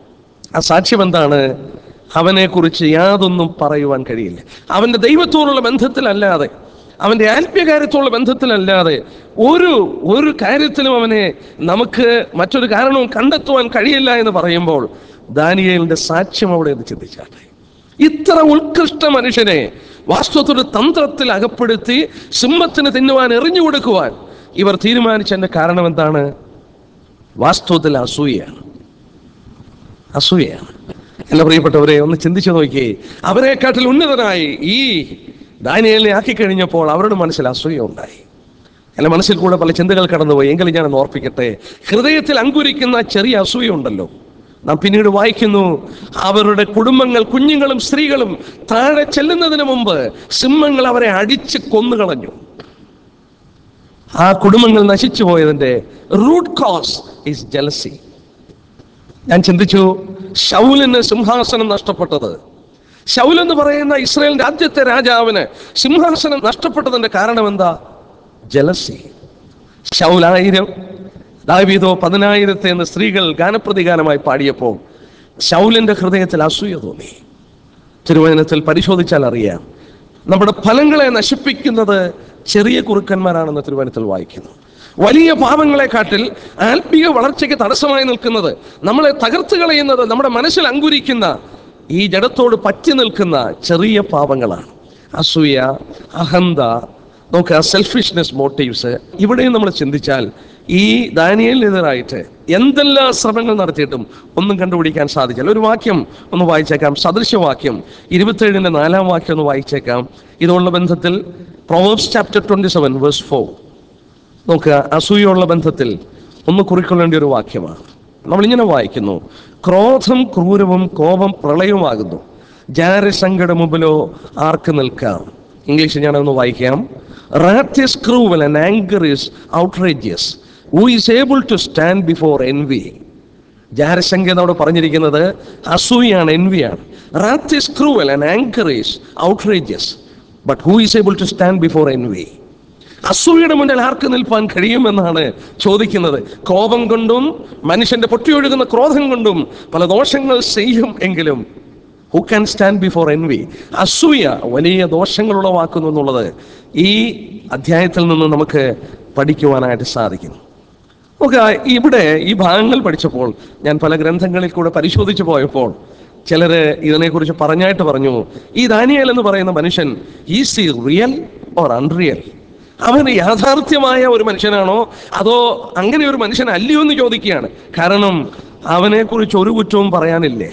ആ സാക്ഷ്യം എന്താണ്? അവനെക്കുറിച്ച് യാതൊന്നും പറയുവാൻ കഴിയില്ല. അവൻ്റെ ദൈവത്തോടുള്ള ബന്ധത്തിലല്ലാതെ, അവൻ്റെ ആത്മീയകാര്യത്തോടുള്ള ബന്ധത്തിലല്ലാതെ ഒരു ഒരു കാര്യത്തിലും അവനെ നമുക്ക് മറ്റൊരു കാരണവും കണ്ടെത്തുവാൻ കഴിയില്ല എന്ന് പറയുമ്പോൾ ദാനിയേലിന്റെ സാക്ഷ്യം അവിടെ എന്ന് ചിന്തിച്ചാട്ടെ. ഇത്ര ഉത്കൃഷ്ട മനുഷ്യനെ വാസ്തവത്തോട് തന്ത്രത്തിൽ അകപ്പെടുത്തി സിംഹത്തിന് തിന്നുവാൻ എറിഞ്ഞു കൊടുക്കുവാൻ ഇവർ തീരുമാനിച്ചതിന്റെ കാരണം എന്താണ്? വാസ്തവത്തിൽ അസൂയയാണ്. അസൂയയാണ്. എന്റെ പ്രിയപ്പെട്ടവരെ, ഒന്ന് ചിന്തിച്ചു നോക്കിയേ. അവരെക്കാട്ടിൽ ഉന്നതനായി ഈ ദാനിയേലിനെ ആക്കി കഴിഞ്ഞപ്പോൾ അവരുടെ മനസ്സിൽ അസൂയ ഉണ്ടായി. എന്റെ മനസ്സിൽ കൂടെ പല ചിന്തകൾ കടന്നുപോയി. എങ്കിലും ഞാനൊന്ന് ഓർപ്പിക്കട്ടെ. ഹൃദയത്തിൽ അങ്കുരിക്കുന്ന ചെറിയ അസൂയ ഉണ്ടല്ലോ, നാം പിന്നീട് വായിക്കുന്നു, അവരുടെ കുടുംബങ്ങൾ, കുഞ്ഞുങ്ങളും സ്ത്രീകളും താഴെ ചെല്ലുന്നതിന് മുമ്പ് സിംഹങ്ങൾ അവരെ അടിച്ച് കൊന്നുകളഞ്ഞു. ആ കുടുംബങ്ങൾ നശിച്ചു പോയതിന്റെ റൂട്ട് കോസ് ഈസ് ജലസി. ഞാൻ ചിന്തിച്ചു, ശൗലിന് സിംഹാസനം നഷ്ടപ്പെട്ടത്, ശൗൽ എന്ന് പറയുന്ന ഇസ്രായേലിന്റെ ആദ്യത്തെ രാജാവിന് സിംഹാസനം നഷ്ടപ്പെട്ടതിന്റെ കാരണം എന്താ? ജലസി. ശൗലായിരം, ദാവീദോ പതിനായിരത്തെ എന്ന് സ്ത്രീകൾ ഗാനപ്രതിഗാനമായി പാടിയപ്പോൾ ശൗലിന്റെ ഹൃദയത്തിൽ അസൂയ തോന്നി. തിരുവചനത്തിൽ പരിശോധിച്ചാൽ അറിയാം, നമ്മുടെ ഫലങ്ങളെ നശിപ്പിക്കുന്നത് ചെറിയ കുറുക്കന്മാരാണെന്ന് തിരുവചനത്തിൽ വായിക്കുന്നു. വലിയ പാപങ്ങളെക്കാട്ടിൽ ആത്മീയ വളർച്ചയ്ക്ക് തടസ്സമായി നിൽക്കുന്നത്, നമ്മളെ തകർത്ത് കളയുന്നത്, നമ്മുടെ മനസ്സിൽ അങ്കുരിക്കുന്ന ഈ ജഡത്തോട് പറ്റി നിൽക്കുന്ന ചെറിയ പാപങ്ങളാണ്. അസൂയ, അഹന്ത, നോക്കുക, സെൽഫിഷ്നെസ്, മോട്ടീവ്സ്. ഇവിടെയും നമ്മൾ ചിന്തിച്ചാൽ ഈ ദാനിയേലിനെതിരായിട്ട് എന്തെല്ലാം ശ്രമങ്ങൾ നടത്തിയിട്ടും ഒന്നും കണ്ടുപിടിക്കാൻ സാധിച്ചില്ല. ഒരു വാക്യം ഒന്ന് വായിച്ചേക്കാം, സദൃശവാക്യം ഇരുപത്തേഴിന്റെ നാലാം വാക്യം ഒന്ന് വായിച്ചേക്കാം. ഇതുള്ള ബന്ധത്തിൽ proverbs chapter twenty seven verse four നോക്കുക. അസൂയുള്ള ബന്ധത്തിൽ ഒന്ന് കുറിക്കൊള്ളേണ്ട ഒരു വാക്യമാണ്. നമ്മളിങ്ങനെ വായിക്കുന്നു, ക്രോധം ക്രൂരവും കോപം പ്രളയവുമാകുന്നു, ജാരസങ്കട മുമ്പിലോ ആർക്ക് നിൽക്കാം. ഇംഗ്ലീഷിൽ ഞാനൊന്ന് വായിക്കാം. Wrath is cruel and anger is outrageous. Who is able to stand before envy? ജാരശങ്ക എന്നോട് പറഞ്ഞിരിക്കുന്നത് അസൂയാണ്, envyയാണ്. Wrath is cruel and anger is outrageous. But who is able to stand before envy? അസൂയയുടെ മുന്നിൽ ആർക്ക് നിൽപ്പാൻ കഴിയുമെന്നാണ് ചോദിക്കുന്നത്. കോപം കൊണ്ടും മനുഷ്യന്റെ പൊട്ടിയൊഴുകുന്ന ക്രോധം കൊണ്ടും പല ദോഷങ്ങൾ ചെയ്യും എങ്കിലും who can stand before envy? അസൂയ വലിയ ദോഷങ്ങൾ ഉളവാക്കുന്നു എന്നുള്ളത് ഈ അധ്യായത്തിൽ നിന്ന് നമുക്ക് പഠിക്കുവാനായിട്ട് സാധിക്കുന്നു. നമുക്ക് ഇവിടെ ഈ ഭാഗങ്ങൾ പഠിച്ചപ്പോൾ ഞാൻ പല ഗ്രന്ഥങ്ങളിൽ കൂടെ പരിശോധിച്ചു പോയപ്പോൾ ചിലര് ഇതിനെക്കുറിച്ച് പറഞ്ഞായിട്ട് പറഞ്ഞു, ഈ ദാനിയേൽ എന്ന് പറയുന്ന മനുഷ്യൻ is he real or unreal? അവന് യാഥാർത്ഥ്യമായ ഒരു മനുഷ്യനാണോ അതോ അങ്ങനെ ഒരു മനുഷ്യൻ അല്ലയോ എന്ന് ചോദിക്കുകയാണ്. കാരണം അവനെ കുറിച്ച് ഒരു കുറ്റവും പറയാനില്ലേ,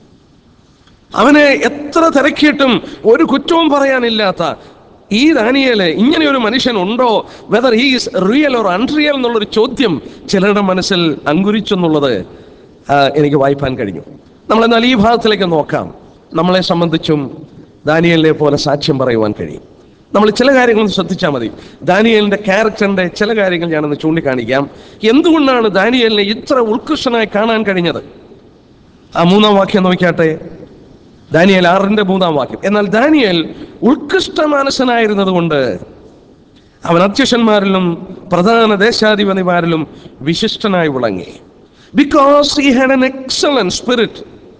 അവനെ എത്ര തിരക്കിയിട്ടും ഒരു കുറ്റവും പറയാനില്ലാത്ത ഈ ദാനിയേല് ഇങ്ങനെ ഒരു മനുഷ്യൻ ഉണ്ടോ, whether he is real or unreal എന്നുള്ളൊരു ചോദ്യം ചിലരുടെ മനസ്സിൽ അങ്കുരിച്ചെന്നുള്ളത് എനിക്ക് വായിപ്പാൻ കഴിഞ്ഞു. നമ്മളെന്നാൽ ഈ ഭാഗത്തിലേക്ക് നോക്കാം. നമ്മളെ സംബന്ധിച്ചും ദാനിയേലിനെ പോലെ സാക്ഷ്യം പറയുവാൻ കഴിയും. നമ്മൾ ചില കാര്യങ്ങൾ ശ്രദ്ധിച്ചാൽ മതി. ദാനിയേലിന്റെ ക്യാരക്ടറിന്റെ ചില കാര്യങ്ങൾ ഞാനൊന്ന് ചൂണ്ടിക്കാണിക്കാം. എന്തുകൊണ്ടാണ് ദാനിയേലിനെ ഇത്ര ഉത്കൃഷ്ടനായി കാണാൻ കഴിഞ്ഞത്? ആ മൂന്നാം വാക്യം നോക്കിയാട്ടെ, ദാനിയേൽ ആറിന്റെ മൂന്നാം വാക്യം. എന്നാൽ ദാനിയേൽ ഉത്കൃഷ്ട മാനസനായിരുന്നത് കൊണ്ട് അവൻ അധ്യക്ഷന്മാരിലും പ്രധാന ദേശാധിപതിമാരിലും വിശിഷ്ടനായി വിളങ്ങി. Because he had an excellent spirit,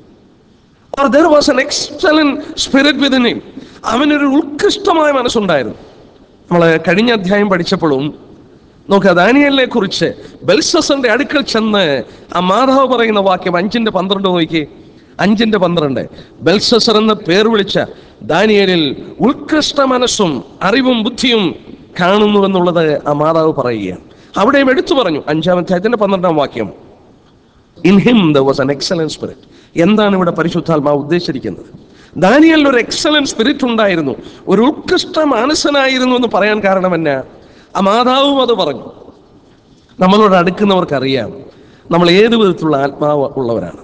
or there was an excellent spirit within him. അവനൊരു ഉത്കൃഷ്ടമായ മനസ്സുണ്ടായിരുന്നു. നമ്മൾ കഴിഞ്ഞ അധ്യായം പഠിച്ചപ്പോഴും നോക്കുക, ദാനിയേലിനെ കുറിച്ച് ബെൽഷസ്സറിന്റെ അടുക്കൽ ചെന്ന് ആ മാതാവ് പറയുന്ന വാക്യം അഞ്ചിന്റെ പന്ത്രണ്ട് നോക്കി. അഞ്ചിന്റെ പന്ത്രണ്ട് ബെൽഷസ്സർ എന്ന് പേർ വിളിച്ച ദാനിയേലിൽ ഉത്കൃഷ്ട മനസ്സും അറിവും ബുദ്ധിയും കാണുന്നു എന്നുള്ളത് ആ മാതാവ് പറയുകയാണ്. അവിടെയും എടുത്തു പറഞ്ഞു. അഞ്ചാം അധ്യായത്തിന്റെ പന്ത്രണ്ടാം വാക്യം, in him there was an excellent spirit. എന്താണ് ഇവിടെ പരിശുദ്ധാത്മാവ് ഉദ്ദേശിച്ചിരിക്കുന്നത്? ദാനിയേലിന് ഒരു എക്സലന്റ് സ്പിരിറ്റ് ഉണ്ടായിരുന്നു, ഒരു ഉത്കൃഷ്ട മാനസനായിരുന്നു എന്ന് പറയാൻ കാരണം എന്നാ? ആ മാതാവും അത് പറഞ്ഞു. നമ്മളോട് അടുക്കുന്നവർക്കറിയാം നമ്മൾ ഏത് വിധത്തിലുള്ള ആത്മാവ് ഉള്ളവരാണ്.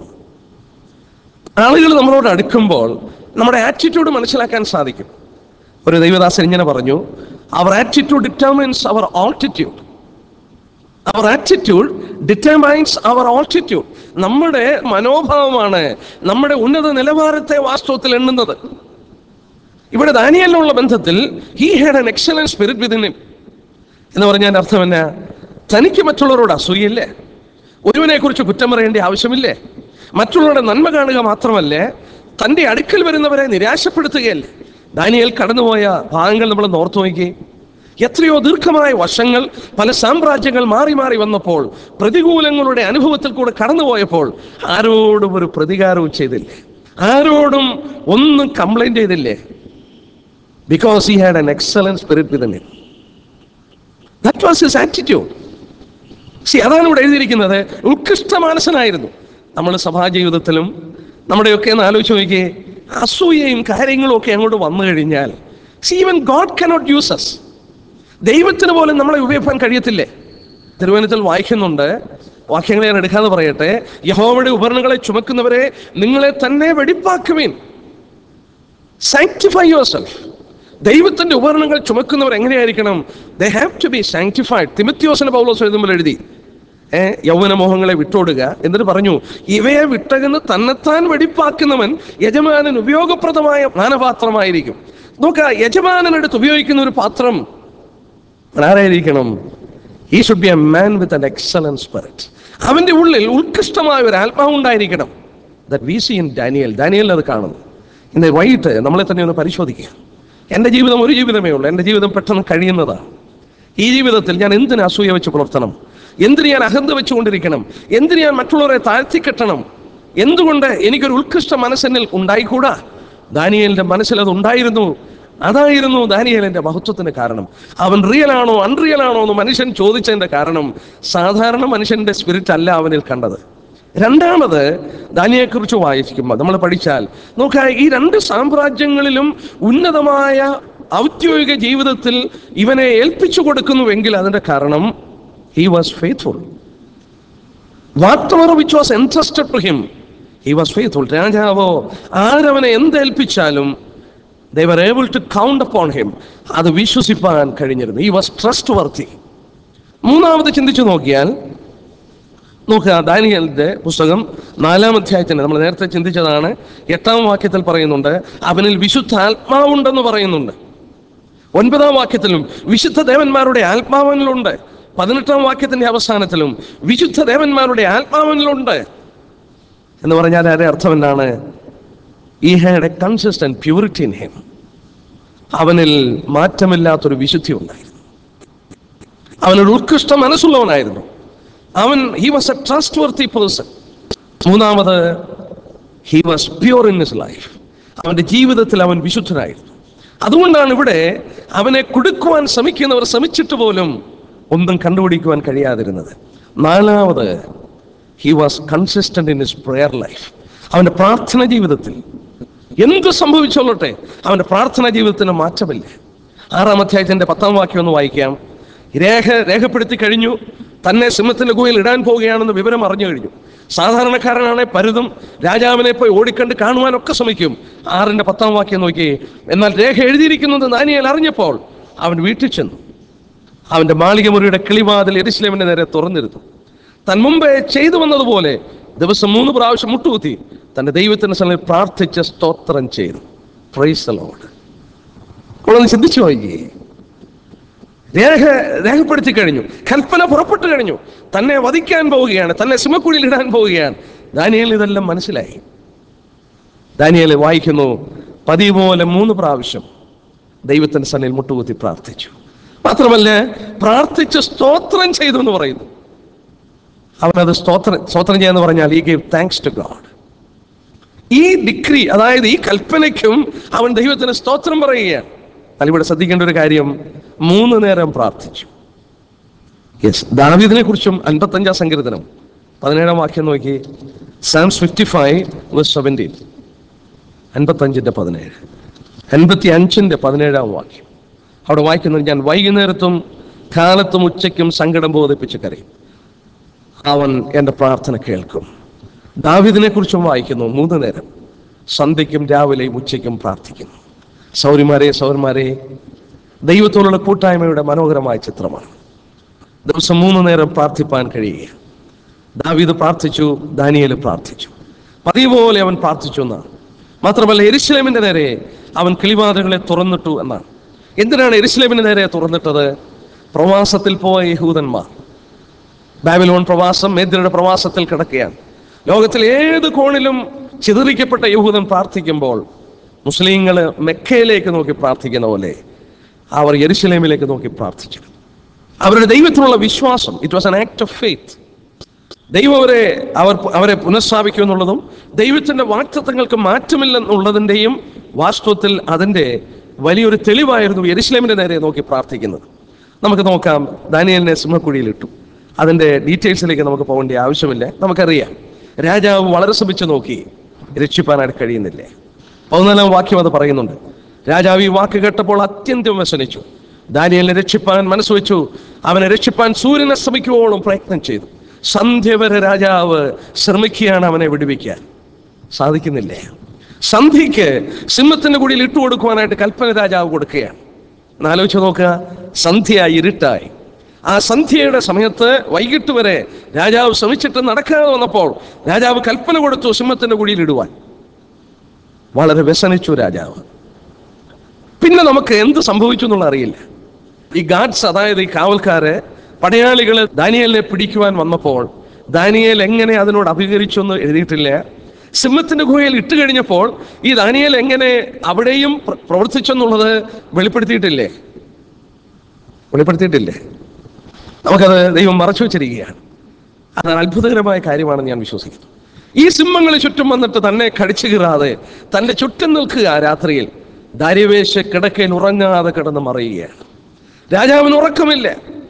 ആളുകൾ നമ്മളോട് അടുക്കുമ്പോൾ നമ്മുടെ ആറ്റിറ്റ്യൂഡ് മനസ്സിലാക്കാൻ സാധിക്കും. ഒരു ദൈവദാസൻ ഇങ്ങനെ പറഞ്ഞു, our attitude determines our altitude. Our attitude determines our altitude. നമ്മുടെ മനോഭാവമാണ് നമ്മുടെ ഉന്നത നിലവാരത്തെ വാസ്തവത്തിൽ എണ്ണുന്നത്. ഇവിടെ ദാനിയേലിനുള്ള ബന്ധത്തിൽ he had an excellent spirit within him എന്ന് പറഞ്ഞാൽ അർത്ഥം എന്നാ? തനിക്ക് മറ്റുള്ളവരോട് അസൂയയില്ലേ, ഒരുവനെ കുറിച്ച് കുറ്റം പറയേണ്ട ആവശ്യമില്ലേ, മറ്റുള്ളവരുടെ നന്മ കാണുക മാത്രമല്ലേ, തൻ്റെ അടുക്കൽ വരുന്നവരെ നിരാശപ്പെടുത്തുകയല്ലേ. ദാനിയേൽ കടന്നുപോയ ഭാഗങ്ങൾ നമ്മൾ ഓർത്തു നോക്കി. എത്രയോ ദീർഘമായ വർഷങ്ങൾ പല സാമ്രാജ്യങ്ങൾ മാറി മാറി വന്നപ്പോൾ, പ്രതികൂലങ്ങളുടെ അനുഭവത്തിൽ കൂടെ കടന്നുപോയപ്പോൾ ആരോടും ഒരു പ്രതികാരവും ചെയ്തില്ലേ, ആരോടും ഒന്നും കംപ്ലൈന്റ് ചെയ്തില്ലേ? Because he had an excellent spirit within him. That was his attitude. See, അതാണ് ഇവിടെ എഴുതിയിരിക്കുന്നത്. ഉത്കൃഷ്ട മാനസനായിരുന്നു. നമ്മൾ സഭാജീവിതത്തിലും നമ്മുടെയൊക്കെ ഒന്ന് ആലോചിച്ച് നോക്കിയേ, അസൂയയും കാര്യങ്ങളും ഒക്കെ അങ്ങോട്ട് വന്നു കഴിഞ്ഞാൽ even God cannot use us. ദൈവത്തിന് പോലും നമ്മളെ ഉപയോഗിക്കാൻ കഴിയത്തില്ലേ? തിരുവചനത്തിൽ വായിക്കുന്നുണ്ട്, വാക്യങ്ങളെ ഞാൻ എടുക്കാതെ പറയട്ടെ, യഹോവയുടെ ഉപകരണങ്ങളെ ചുമക്കുന്നവരെ നിങ്ങളെ തന്നെ വെടിപ്പാക്കുവിൻ. Sanctify your self. ദൈവത്തിന്റെ ഉപകരണങ്ങൾ ചുമക്കുന്നവർ എങ്ങനെയായിരിക്കണം? They have to be sanctified. തിമോത്തിയോസിന് പൗലോസ് എഴുതുമ്പോൾ എഴുതി, ഏഹ് യൗവനമോഹങ്ങളെ വിട്ടോടുക. എന്നിട്ട് പറഞ്ഞു, ഇവയെ വിട്ടകന്ന് തന്നെത്താൻ വെടിപ്പാക്കുന്നവൻ യജമാനൻ ഉപയോഗപ്രദമായ പാനപാത്രമായിരിക്കും. നോക്ക, യജമാനനെടുത്ത് ഉപയോഗിക്കുന്ന ഒരു പാത്രം ആരായിരിക്കണം? He should be a man with an excellent spirit. അവന്റെ ഉള്ളിൽ ഉത്കൃഷ്ടമായ ഒരു ആത്മാവ് ഉണ്ടായിരിക്കണം. That we see in Daniel. Daniel അത് കാണുന്നു. ഇന്ന് വൈകിട്ട് നമ്മളെ തന്നെ ഒന്ന് പരിശോധിക്കുക. എൻ്റെ ജീവിതം ഒരു ജീവിതമേ ഉള്ളൂ. എൻ്റെ ജീവിതം പെട്ടെന്ന് കഴിയുന്നതാണ്. ഈ ജീവിതത്തിൽ ഞാൻ എന്തിന് അസൂയ വെച്ച് പുലർത്തണം? എന്തിന് ഞാൻ അഹന്ത വെച്ചുകൊണ്ടിരിക്കണം? എന്തിന് ഞാൻ മറ്റുള്ളവരെ താഴ്ത്തിക്കെട്ടണം? എന്തുകൊണ്ട് എനിക്കൊരു ഉത്കൃഷ്ട മനസ്സെന്നിൽ ഉണ്ടായിക്കൂടാ? ദാനിയേലിന്റെ മനസ്സിൽ അത് ഉണ്ടായിരുന്നു. അതായിരുന്നു ദാനിയേലിന്റെ മഹത്വത്തിന് കാരണം. അവൻ റിയൽ ആണോ അൺറിയൽ ആണോ എന്ന് മനുഷ്യൻ ചോദിച്ചതിന്റെ കാരണം സാധാരണ മനുഷ്യന്റെ സ്പിരിറ്റ് അല്ല അവനിൽ കണ്ടത്. രണ്ടാമത്, ദാനിയേലിനെക്കുറിച്ച് വായിക്കുമ്പോൾ നമ്മൾ പഠിച്ചാൽ നോക്കുക, ഈ രണ്ട് സാമ്രാജ്യങ്ങളിലും ഉന്നതമായ ഔദ്യോഗിക ജീവിതത്തിൽ ഇവനെ ഏൽപ്പിച്ചു കൊടുക്കുന്നുവെങ്കിൽ അതിന്റെ കാരണം he was faithful. Whatever which was entrusted to him, he was faithful. രാജാവോ ആരവനെ എന്തേൽപ്പിച്ചാലും they were able to count upon him. അത് വിശ്വസിപ്പാൻ കഴിഞ്ഞിരുന്നു. he was trustworthy. മൂന്നാമത് ചിന്തിച്ചു നോക്കിയാൽ നോക്കുക, ദാനിയേലിന്റെ പുസ്തകം നാലാം അധ്യായത്തിന് നമ്മൾ നേരത്തെ ചിന്തിച്ചതാണ്. എട്ടാം വാക്യത്തിൽ പറയുന്നുണ്ട് അവനിൽ വിശുദ്ധ ആത്മാവുണ്ടെന്ന് പറയുന്നുണ്ട്. ഒൻപതാം വാക്യത്തിലും വിശുദ്ധ ദേവന്മാരുടെ ആത്മാവനിലുണ്ട്. പതിനെട്ടാം വാക്യത്തിന്റെ അവസാനത്തിലും വിശുദ്ധ ദേവന്മാരുടെ ആത്മാവനിലുണ്ട് എന്ന് പറഞ്ഞാൽ അതിന്റെ അർത്ഥം എന്താണ്? He had a consistent purity in him. അവനിൽ മാറ്റമില്ലാത്തൊരു വിശുദ്ധി ഉണ്ടായിരുന്നു. അവനൊരു ഉത്കൃഷ്ട മനസ്സുള്ളവനായിരുന്നു. അവൻ he was a trustworthy person. മൂന്നാമത്, he was pure in his life. അവന്റെ ജീവിതത്തിൽ അവൻ വിശുദ്ധനായിരുന്നു. അതുകൊണ്ടാണ് ഇവിടെ അവനെ കുടുക്കുവാൻ ശ്രമിക്കുന്നവർ ശ്രമിച്ചിട്ട് പോലും ഒന്നും കണ്ടുപിടിക്കുവാൻ കഴിയാതിരുന്നത്. നാലാമത്, he was consistent in his prayer life. അവന്റെ പ്രാർത്ഥന ജീവിതത്തിൽ എന്ത് സംഭവിച്ചോളട്ടെ അവന്റെ പ്രാർത്ഥന ജീവിതത്തിന് മാറ്റമില്ല. ആറാം അധ്യായത്തിന്റെ പത്താം വാക്യം ഒന്ന് വായിക്കാം. രേഖ രേഖപ്പെടുത്തി കഴിഞ്ഞു, തന്നെ സിംഹത്തിന്റെ ഗുഹയിൽ ഇടാൻ പോവുകയാണെന്ന് വിവരം അറിഞ്ഞു കഴിഞ്ഞു. സാധാരണക്കാരനാണെ പരുതും, രാജാവിനെ പോയി ഓടിക്കണ്ട് കാണുവാനൊക്കെ ശ്രമിക്കും. ആറിന്റെ പത്താം വാക്യം നോക്കി. എന്നാൽ രേഖ എഴുതിയിരിക്കുന്നത് ദാനിയേൽ അറിഞ്ഞപ്പോൾ അവൻ വീട്ടിൽ ചെന്നു. അവന്റെ മാളിക മുറിയുടെ കിളിവാതിൽ യെരൂശലേമിന്റെ നേരെ തുറന്നിരുന്നു. താൻ മുമ്പേ ചെയ്തു വന്നതുപോലെ ദിവസം മൂന്ന് പ്രാവശ്യം മുട്ടുകുത്തി തന്റെ ദൈവത്തിന്റെ സ്ഥലം പ്രാർത്ഥിച്ച് സ്തോത്രം ചെയ്തു. Praise the Lord. നമ്മളൊന്ന് ചിന്തിച്ചു നോക്കി. രേഖ രേഖപ്പെടുത്തി കഴിഞ്ഞു, കൽപ്പന പുറപ്പെട്ടു കഴിഞ്ഞു, തന്നെ വധിക്കാൻ പോവുകയാണ്, തന്നെ സിംഹക്കുഴിയിൽ ഇടാൻ പോവുകയാണ്. ദാനിയേൽ ഇതെല്ലാം മനസ്സിലായി. ദാനിയേൽ വായിക്കുന്നു, പതിവ് പോലെ മൂന്ന് പ്രാവശ്യം ദൈവത്തിന്റെ സന്നിധിയിൽ മുട്ടുകുത്തി പ്രാർത്ഥിച്ചു. മാത്രമല്ല പ്രാർത്ഥിച്ച് സ്തോത്രം ചെയ്തു എന്ന് പറയുന്നു. അവനത് സ്തോത്രം സ്തോത്രം ചെയ്യാന്ന് പറഞ്ഞാൽ he gave thanks to God. ഈ ഡിഗ്രി, അതായത് ഈ കൽപ്പനയ്ക്കും അവൻ ദൈവത്തിന് സ്തോത്രം പറയുകയാണ്. എന്നാൽ ഇവിടെ ശ്രദ്ധിക്കേണ്ട ഒരു കാര്യം, മൂന്ന് നേരം പ്രാർത്ഥിച്ചു. യെസ്, ദാവീദിനെ കുറിച്ചും അൻപത്തഞ്ചാം സങ്കീർത്തനം പതിനേഴാം വാക്യം നോക്കി. Psalms fifty-five verse seventeen. അൻപത്തഞ്ചിന്റെ പതിനേഴ്, അൻപത്തി അഞ്ചിന്റെ പതിനേഴാം വാക്യം. അവിടെ വായിക്കുന്നത്, ഞാൻ വൈകുന്നേരത്തും കാലത്തും ഉച്ചയ്ക്കും സങ്കടം ബോധിപ്പിച്ച് കരയും, അവൻ എൻ്റെ പ്രാർത്ഥന കേൾക്കും. ദാവീദിനെ കുറിച്ചും വായിക്കുന്നു, മൂന്ന് നേരം സന്ധ്യയ്ക്കും രാവിലെയും ഉച്ചയ്ക്കും പ്രാർത്ഥിക്കുന്നു. സൗരിമാരെ സൗരന്മാരെ, ദൈവത്തോടുള്ള കൂട്ടായ്മയുടെ മനോഹരമായ ചിത്രമാണ്. ദിവസം മൂന്ന് നേരം പ്രാർത്ഥിപ്പാൻ കഴിയുക. ദാവീദ് പ്രാർത്ഥിച്ചു, ദാനിയേൽ പ്രാർത്ഥിച്ചു, പതിവ് പോലെ അവൻ പ്രാർത്ഥിച്ചു എന്നാണ്. മാത്രമല്ല യെരൂശലേമിന്റെ നേരെ അവൻ കിളിവാതിലുകളെ തുറന്നിട്ടു എന്നാണ്. എന്തിനാണ് യെരൂശലേമിന്റെ നേരെ തുറന്നിട്ടത്? പ്രവാസത്തിൽ പോയ യഹൂദന്മാർ, ബാബിലോൺ പ്രവാസം, മേദ്യരുടെ പ്രവാസത്തിൽ കിടക്കുകയാണ്. ലോകത്തിൽ ഏത് കോണിലും ചിതറിക്കപ്പെട്ട യഹൂദൻ പ്രാർത്ഥിക്കുമ്പോൾ മുസ്ലിങ്ങൾ മെക്കയിലേക്ക് നോക്കി പ്രാർത്ഥിക്കുന്ന പോലെ അവർ യെരൂശലേമിലേക്ക് നോക്കി പ്രാർത്ഥിച്ചു. അവരുടെ ദൈവത്തിനുള്ള വിശ്വാസം, it was an act of faith. ദൈവം അവരെ അവർ അവരെ പുനഃസ്ഥാപിക്കും എന്നുള്ളതും ദൈവത്തിന്റെ വാഗ്ദത്തങ്ങൾക്ക് മാറ്റമില്ലെന്നുള്ളതിൻ്റെയും വാസ്തവത്തിൽ അതിൻ്റെ വലിയൊരു തെളിവായിരുന്നു യെരൂശലേമിന്റെ നേരെ നോക്കി പ്രാർത്ഥിക്കുന്നത്. നമുക്ക് നോക്കാം. ദാനിയേലിനെ സിംഹക്കുഴിയിലിട്ടു. അതിൻ്റെ ഡീറ്റെയിൽസിലേക്ക് നമുക്ക് പോകേണ്ട ആവശ്യമില്ല, നമുക്കറിയാം. രാജാവ് വളരെ ശ്രമിച്ചു നോക്കി, രക്ഷിപ്പാനായിട്ട് കഴിയുന്നില്ലേ? പതിനാലാം വാക്യം അത് പറയുന്നുണ്ട്. രാജാവ് ഈ വാക്ക് കേട്ടപ്പോൾ അത്യന്തം വ്യസനിച്ചു. ദാനിയേലിനെ രക്ഷിപ്പാൻ മനസ്സ് വെച്ചു. അവനെ രക്ഷിപ്പാൻ സൂര്യൻ അസ്തമിക്കുവോളം പ്രയത്നം ചെയ്തു. സന്ധ്യ വരെ രാജാവ് ശ്രമിക്കുകയാണ് അവനെ വിടുവിക്കാൻ. സാധിക്കുന്നില്ലേ? സന്ധ്യയ്ക്ക് സിംഹത്തിന്റെ കുടിയിൽ ഇട്ടു കൊടുക്കുവാനായിട്ട് കൽപ്പന രാജാവ് കൊടുക്കുകയാണ്. എന്നാലോചിച്ച് നോക്കുക, സന്ധ്യ ഇരുട്ടായി. ആ സന്ധ്യയുടെ സമയത്ത് വൈകിട്ട് വരെ രാജാവ് ശ്രമിച്ചിട്ട് നടക്കാതെ വന്നപ്പോൾ രാജാവ് കൽപ്പന കൊടുത്തു സിംഹത്തിന്റെ കുടിയിൽ ഇടുവാൻ. വളരെ വ്യസനിച്ചു രാജാവ്. പിന്നെ നമുക്ക് എന്ത് സംഭവിച്ചു എന്നുള്ള അറിയില്ല. ഈ ഗാർഡ്സ്, അതായത് ഈ കാവൽക്കാര്, പടയാളികള് ദാനിയേലിനെ പിടിക്കുവാൻ വന്നപ്പോൾ ദാനിയേൽ എങ്ങനെ അതിനോട് അഭികരിച്ചു എന്ന് എഴുതിയിട്ടില്ല. സിംഹത്തിന്റെ ഗുഹയിൽ ഇട്ട് കഴിഞ്ഞപ്പോൾ ഈ ദാനിയേൽ എങ്ങനെ അവിടെയും പ്രവർത്തിച്ചെന്നുള്ളത് വെളിപ്പെടുത്തിയിട്ടില്ലേ? വെളിപ്പെടുത്തിയിട്ടില്ലേ? നമുക്കത് ദൈവം മറച്ചു വെച്ചിരിക്കുകയാണ്. അത് അത്ഭുതകരമായ കാര്യമാണെന്ന് ഞാൻ വിശ്വസിക്കുന്നു. ഈ സിംഹങ്ങൾ ചുറ്റും വന്നിട്ട് തന്നെ കടിച്ചു കീറാതെ തന്റെ ചുറ്റും നിൽക്കുക. രാത്രിയിൽ ദാരിവേശ കിടക്കയിൽ ഉറങ്ങാതെ കിടന്ന് മറിയുകയാണ്. രാജാവിന് ഉറക്കമില്ല.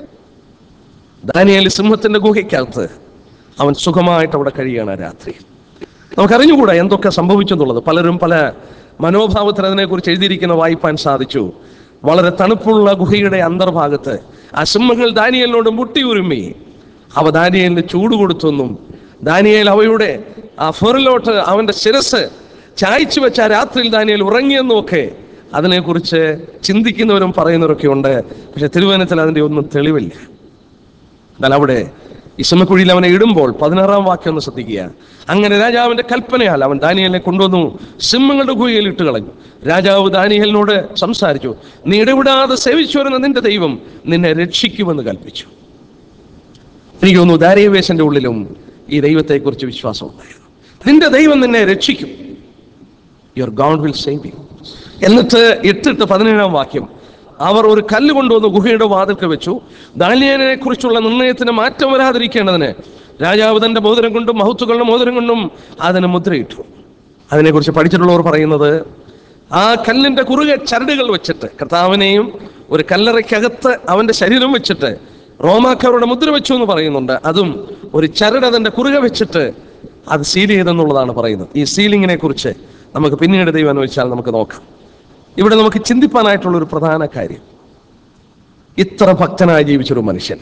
ദാനിയേൽ സിംഹത്തിന്റെ ഗുഹയ്ക്കകത്ത് അവൻ സുഖമായിട്ട് അവിടെ കഴിയുകയാണ് രാത്രി. നമുക്കറിഞ്ഞുകൂടാ എന്തൊക്കെ സംഭവിച്ചെന്നുള്ളത്. പലരും പല മനോഭാവത്തിൽ അതിനെക്കുറിച്ച് എഴുതിയിരിക്കുന്ന വായിപ്പാൻ സാധിച്ചു. വളരെ തണുപ്പുള്ള ഗുഹയുടെ അന്തർഭാഗത്ത് ആ സിംഹങ്ങൾ ദാനിയേലിനോട് മുട്ടിയുരുമ്മി അവ ദാനിയേലിന് ചൂട് കൊടുത്തെന്നും ദാനിയേൽ അവയുടെ ആ ഫെറിലോട്ട് അവന്റെ ശിരസ് ചായച്ചു വെച്ച ആ രാത്രിയിൽ ദാനിയേൽ ഉറങ്ങിയെന്നും ഒക്കെ അതിനെക്കുറിച്ച് ചിന്തിക്കുന്നവരും പറയുന്നവരൊക്കെ ഉണ്ട്. പക്ഷെ തിരുവചനത്തിൽ അതിൻ്റെ ഒന്നും തെളിവില്ല. എന്നാൽ അവിടെ ഈ സിംഹക്കുഴിയിൽ അവനെ ഇടുമ്പോൾ പതിനാറാം വാക്യം ഒന്ന് ശ്രദ്ധിക്കുക. അങ്ങനെ രാജാവിന്റെ കൽപ്പനയാൽ അവൻ ദാനിയേലിനെ കൊണ്ടുവന്നു സിംഹങ്ങളുടെ ഗുഹയിൽ ഇട്ട് കളഞ്ഞു. രാജാവ് ദാനിയേലിനോട് സംസാരിച്ചു. നീ ഇടവിടാതെ സേവിച്ചു വരുന്ന നിന്റെ ദൈവം നിന്നെ രക്ഷിക്കുമെന്ന് കൽപ്പിച്ചു. എനിക്ക് തോന്നുന്നു ദാരിവേശന്റെ ഉള്ളിലും ഈ ദൈവത്തെക്കുറിച്ച് വിശ്വാസം ഉണ്ടായിരുന്നു. നിന്റെ ദൈവം നിന്നെ രക്ഷിക്കും. Your God will save you. എന്നിട്ട് ഇട്ടിട്ട് പതിനേഴാം വാക്യം, അവർ ഒരു കല്ല് കൊണ്ടുവന്ന് ഗുഹയുടെ വാതിൽക്ക് വെച്ചു. ദാനിയേലിനെ കുറിച്ചുള്ള നിർണയത്തിന് മാറ്റം വരാതിരിക്കേണ്ടതിന് രാജാവ് തന്റെ മോതിരം കൊണ്ടും മഹത്തുക്കളുടെ മോതിരം കൊണ്ടും അതിന് മുദ്രയിട്ടു. അതിനെക്കുറിച്ച് പഠിച്ചിട്ടുള്ളവർ പറയുന്നത്, ആ കല്ലിന്റെ കുറുകെ ചരടുകൾ വെച്ചിട്ട് കർത്താവിനെയും ഒരു കല്ലറയ്ക്കകത്ത് അവന്റെ ശരീരം വെച്ചിട്ട് റോമാക്കാരുടെ മുദ്ര വെച്ചു എന്ന് പറയുന്നുണ്ട്. അതും ഒരു ചരട് അതിന്റെ കുറുകെ വെച്ചിട്ട് അത് സീൽ ചെയ്തെന്നുള്ളതാണ് പറയുന്നത്. ഈ സീലിങ്ങിനെ കുറിച്ച് നമുക്ക് പിന്നീട് ദൈവം അനുവദിച്ചാൽ നമുക്ക് നോക്കാം. ഇവിടെ നമുക്ക് ചിന്തിപ്പാനായിട്ടുള്ള ഒരു പ്രധാന കാര്യം, ഇത്ര ഭക്തനായി ജീവിച്ചൊരു മനുഷ്യൻ,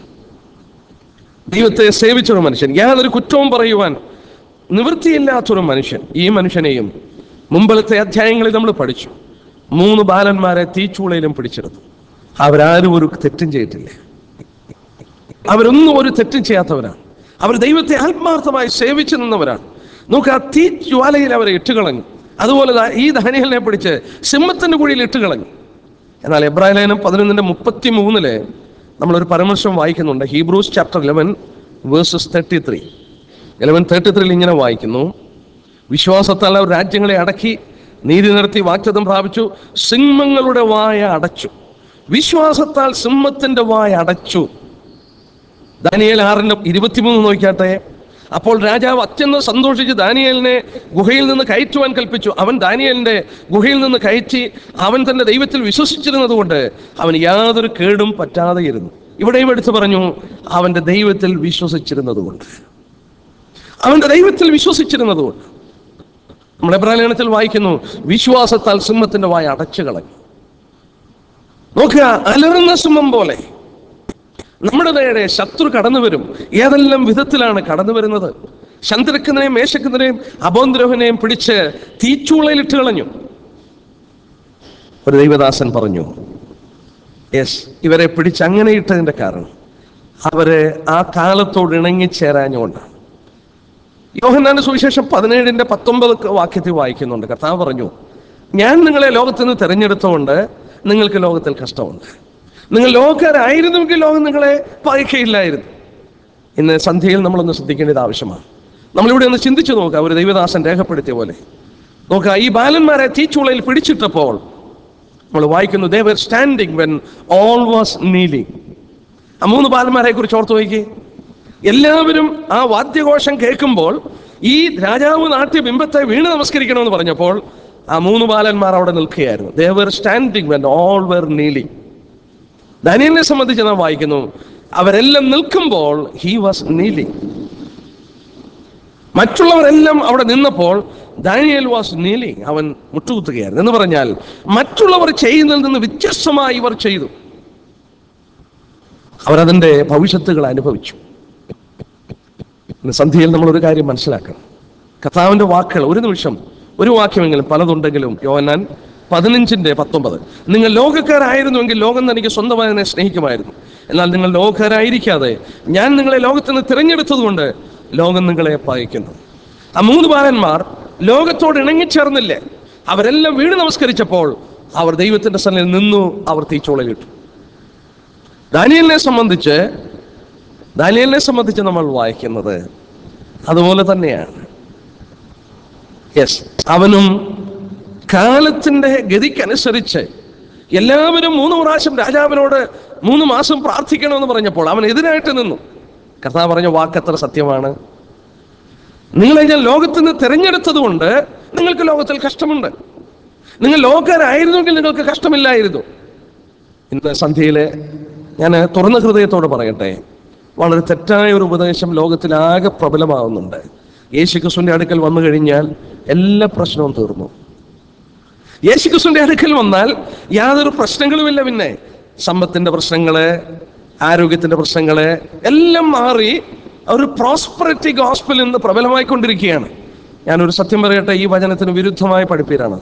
ദൈവത്തെ സേവിച്ചൊരു മനുഷ്യൻ, യാതൊരു കുറ്റവും പറയുവാൻ നിവൃത്തിയില്ലാത്തൊരു മനുഷ്യൻ. ഈ മനുഷ്യനെയും മുമ്പലത്തെ അധ്യായങ്ങളിൽ നമ്മൾ പഠിച്ചു. മൂന്ന് ബാലന്മാരെ തീച്ചൂളയിലും പിടിച്ചെടുത്തു. അവരാരും ഒരു തെറ്റും ചെയ്തിട്ടില്ല. അവരൊന്നും ഒരു തെറ്റും ചെയ്യാത്തവരാണ്. അവർ ദൈവത്തെ ആത്മാർത്ഥമായി സേവിച്ചു നിന്നവരാണ്. നമുക്ക് ആ തീ ജ്വാലയിൽ അവരെ ഇട്ടുകളഞ്ഞു. അതുപോലെ ഈ ദാനിയേലിനെ പിടിച്ച് സിംഹത്തിന്റെ കുഴിയിൽ ഇട്ടുകളഞ്ഞു. എന്നാൽ എബ്രായ ലേഖനം പതിനൊന്നിന്റെ മുപ്പത്തി മൂന്നില് നമ്മളൊരു പരാമർശം വായിക്കുന്നുണ്ട്. Hebrews chapter eleven verses thirty three eleven thirty ത്രീയിൽ ഇങ്ങനെ വായിക്കുന്നു: വിശ്വാസത്താൽ അവർ രാജ്യങ്ങളെ അടക്കി നീതി നടത്തി വാഗ്ദത്തം പ്രാപിച്ചു, സിംഹങ്ങളുടെ വായ അടച്ചു. വിശ്വാസത്താൽ സിംഹത്തിന്റെ വായ അടച്ചു. ദാനിയേൽ ആറിന്റെ ഇരുപത്തിമൂന്ന് നോക്കിയാട്ടെ. അപ്പോൾ രാജാവ് അത്യന്തം സന്തോഷിച്ച് ദാനിയേലിനെ ഗുഹയിൽ നിന്ന് കയറ്റുവാൻ കൽപ്പിച്ചു. അവൻ ദാനിയേലിന്റെ ഗുഹയിൽ നിന്ന് കയറ്റി അവൻ തന്റെ ദൈവത്തിൽ വിശ്വസിച്ചിരുന്നത് കൊണ്ട് അവന് യാതൊരു കേടും പറ്റാതെ ഇരുന്നു. ഇവിടെയും എടുത്തു പറഞ്ഞു, അവന്റെ ദൈവത്തിൽ വിശ്വസിച്ചിരുന്നത് കൊണ്ട്. അവന്റെ ദൈവത്തിൽ വിശ്വസിച്ചിരുന്നത് കൊണ്ട്. നമ്മൾ എബ്രായ ലേഖനത്തിൽ വായിക്കുന്നു, വിശ്വാസത്താൽ സിംഹത്തിന്റെ വായ അടച്ചു കളഞ്ഞു. നോക്കുക, അലറുന്ന സിംഹം പോലെ നമ്മുടെ നേരെ ശത്രു കടന്നു വരും. ഏതെല്ലാം വിധത്തിലാണ് കടന്നു വരുന്നത്? ശന്ത്രക്കുന്നതിനെയും മേശക്കുന്നതിനെയും അബോദ്രോഹനെയും പിടിച്ച് തീച്ചൂളയിലിട്ട് കളഞ്ഞു. ഒരു ദൈവദാസൻ പറഞ്ഞു, യെസ്, ഇവരെ പിടിച്ച് അങ്ങനെ ഇട്ടതിന്റെ കാരണം അവരെ ആ കാലത്തോട് ഇണങ്ങിച്ചേരാഞ്ഞുകൊണ്ടാണ്. യോഹന്നാന്റെ സുവിശേഷം പതിനേഴിന്റെ പത്തൊമ്പത് വാക്യത്തിൽ വായിക്കുന്നുണ്ട്. കർത്താവ് പറഞ്ഞു, ഞാൻ നിങ്ങളെ ലോകത്തിൽ നിന്ന് തെരഞ്ഞെടുത്തുകൊണ്ട് നിങ്ങൾക്ക് ലോകത്തിൽ കഷ്ടമുണ്ട്. നിങ്ങൾ ലോകക്കാരായിരുന്നുവെങ്കിൽ ലോകം നിങ്ങളെ പകയ്ക്കയില്ലായിരുന്നു. ഇന്ന് സന്ധ്യയിൽ നമ്മളൊന്ന് ശ്രദ്ധിക്കേണ്ടത് ആവശ്യമാണ്. നമ്മളിവിടെ ഒന്ന് ചിന്തിച്ചു നോക്കുക. ഒരു ദൈവദാസൻ രേഖപ്പെടുത്തിയ പോലെ നോക്കുക, ഈ ബാലന്മാരെ തീച്ചൂളയിൽ പിടിച്ചിട്ടപ്പോൾ നമ്മൾ വായിക്കുന്നു, they were standing when all was kneeling. ആ മൂന്ന് ബാലന്മാരെ കുറിച്ച് ഓർത്തു നോക്കി. എല്ലാവരും ആ വാദ്യഘോഷം കേൾക്കുമ്പോൾ ഈ രാജാവ് നാട്യ ബിംബത്തെ വീണ് നമസ്കരിക്കണമെന്ന് പറഞ്ഞപ്പോൾ ആ മൂന്ന് ബാലന്മാർ അവിടെ നിൽക്കുകയായിരുന്നു. they were standing when all were kneeling. ദാനിയേലിനെ സംബന്ധിച്ച് നാം വായിക്കുന്നു, അവരെല്ലാം നിൽക്കുമ്പോൾ he was kneeling. മറ്റുള്ളവരെല്ലാം അവിടെ നിന്നപ്പോൾ ദാനിയേൽ വാസ് kneeling. അവൻ മുട്ടുകുത്തുകയായിരുന്നു. എന്ന് പറഞ്ഞാൽ മറ്റുള്ളവർ ചെയ്യുന്നതിൽ നിന്ന് വ്യത്യസ്തമായി ഇവർ ചെയ്തു. അവരതിൻ്റെ ഭവിഷ്യത്തുകൾ അനുഭവിച്ചു. സന്ധ്യയിൽ നമ്മൾ ഒരു കാര്യം മനസ്സിലാക്കണം. കർത്താവിൻ്റെ വാക്കുകൾ, ഒരു നിമിഷം ഒരു വാക്യമെങ്കിലും, പലതുണ്ടെങ്കിലും, യോഹന്നാൻ പതിനഞ്ചിന്റെ പത്തൊമ്പത്, നിങ്ങൾ ലോകക്കാരായിരുന്നുവെങ്കിൽ ലോകം തനിക്ക് സ്വന്തമായി തന്നെ സ്നേഹിക്കുമായിരുന്നു. എന്നാൽ നിങ്ങൾ ലോകക്കാരായിരിക്കാതെ ഞാൻ നിങ്ങളെ ലോകത്തിൽ നിന്ന് തിരഞ്ഞെടുത്തതുകൊണ്ട് ലോകം നിങ്ങളെ പകയ്ക്കുന്നു. ആ മൂന്ന് ബാലന്മാർ ലോകത്തോട് ഇണങ്ങിച്ചേർന്നില്ലേ? അവരെല്ലാം വീട് നമസ്കരിച്ചപ്പോൾ അവർ ദൈവത്തിന്റെ സന്നിധിയിൽ നിന്നു. അവർ തീച്ചൂളയിലിട്ടു. ദാനിയേലിനെ സംബന്ധിച്ച് ദാനിയേലിനെ സംബന്ധിച്ച് നമ്മൾ വായിക്കുന്നത് അതുപോലെ തന്നെയാണ്. യെസ്, അവനും കാലത്തിന്റെ ഗതിക്കനുസരിച്ച് എല്ലാവരും മൂന്ന് പ്രാവശ്യം രാജാവിനോട് മൂന്ന് മാസം പ്രാർത്ഥിക്കണമെന്ന് പറഞ്ഞപ്പോൾ അവൻ എതിരായിട്ട് നിന്നു. കർത്താവ് പറഞ്ഞ വാക്കത്ര സത്യമാണ്. നിങ്ങളെ ഞാൻ ലോകത്തിൽ നിന്ന് തിരഞ്ഞെടുത്തത് കൊണ്ട് നിങ്ങൾക്ക് ലോകത്തിൽ കഷ്ടമുണ്ട്. നിങ്ങൾ ലോകരായിരുന്നെങ്കിൽ നിങ്ങൾക്ക് കഷ്ടമില്ലായിരുന്നു. ഇന്ന് സന്ധ്യയിലെ ഞാൻ തുറന്ന ഹൃദയത്തോട് പറയട്ടെ, വളരെ തെറ്റായ ഒരു ഉപദേശം ലോകത്തിലാകെ പ്രബലമാവുന്നുണ്ട്. യേശുക്രിസ്തുവിന്റെ അടുക്കൽ വന്നു കഴിഞ്ഞാൽ എല്ലാ പ്രശ്നവും തീർന്നു. യേശുക്രിസ്തുവിന്റെ അടുക്കൽ വന്നാൽ യാതൊരു പ്രശ്നങ്ങളുമില്ല. പിന്നെ സമ്പത്തിന്റെ പ്രശ്നങ്ങള്, ആരോഗ്യത്തിന്റെ പ്രശ്നങ്ങള് എല്ലാം മാറി ഒരു പ്രോസ്പെറിറ്റി ഗോസ്പൽ ഇന്ന് പ്രബലമായിക്കൊണ്ടിരിക്കുകയാണ്. ഞാനൊരു സത്യം പറയട്ടെ, ഈ വചനത്തിന് വിരുദ്ധമായ പഠിപ്പീരാണ്.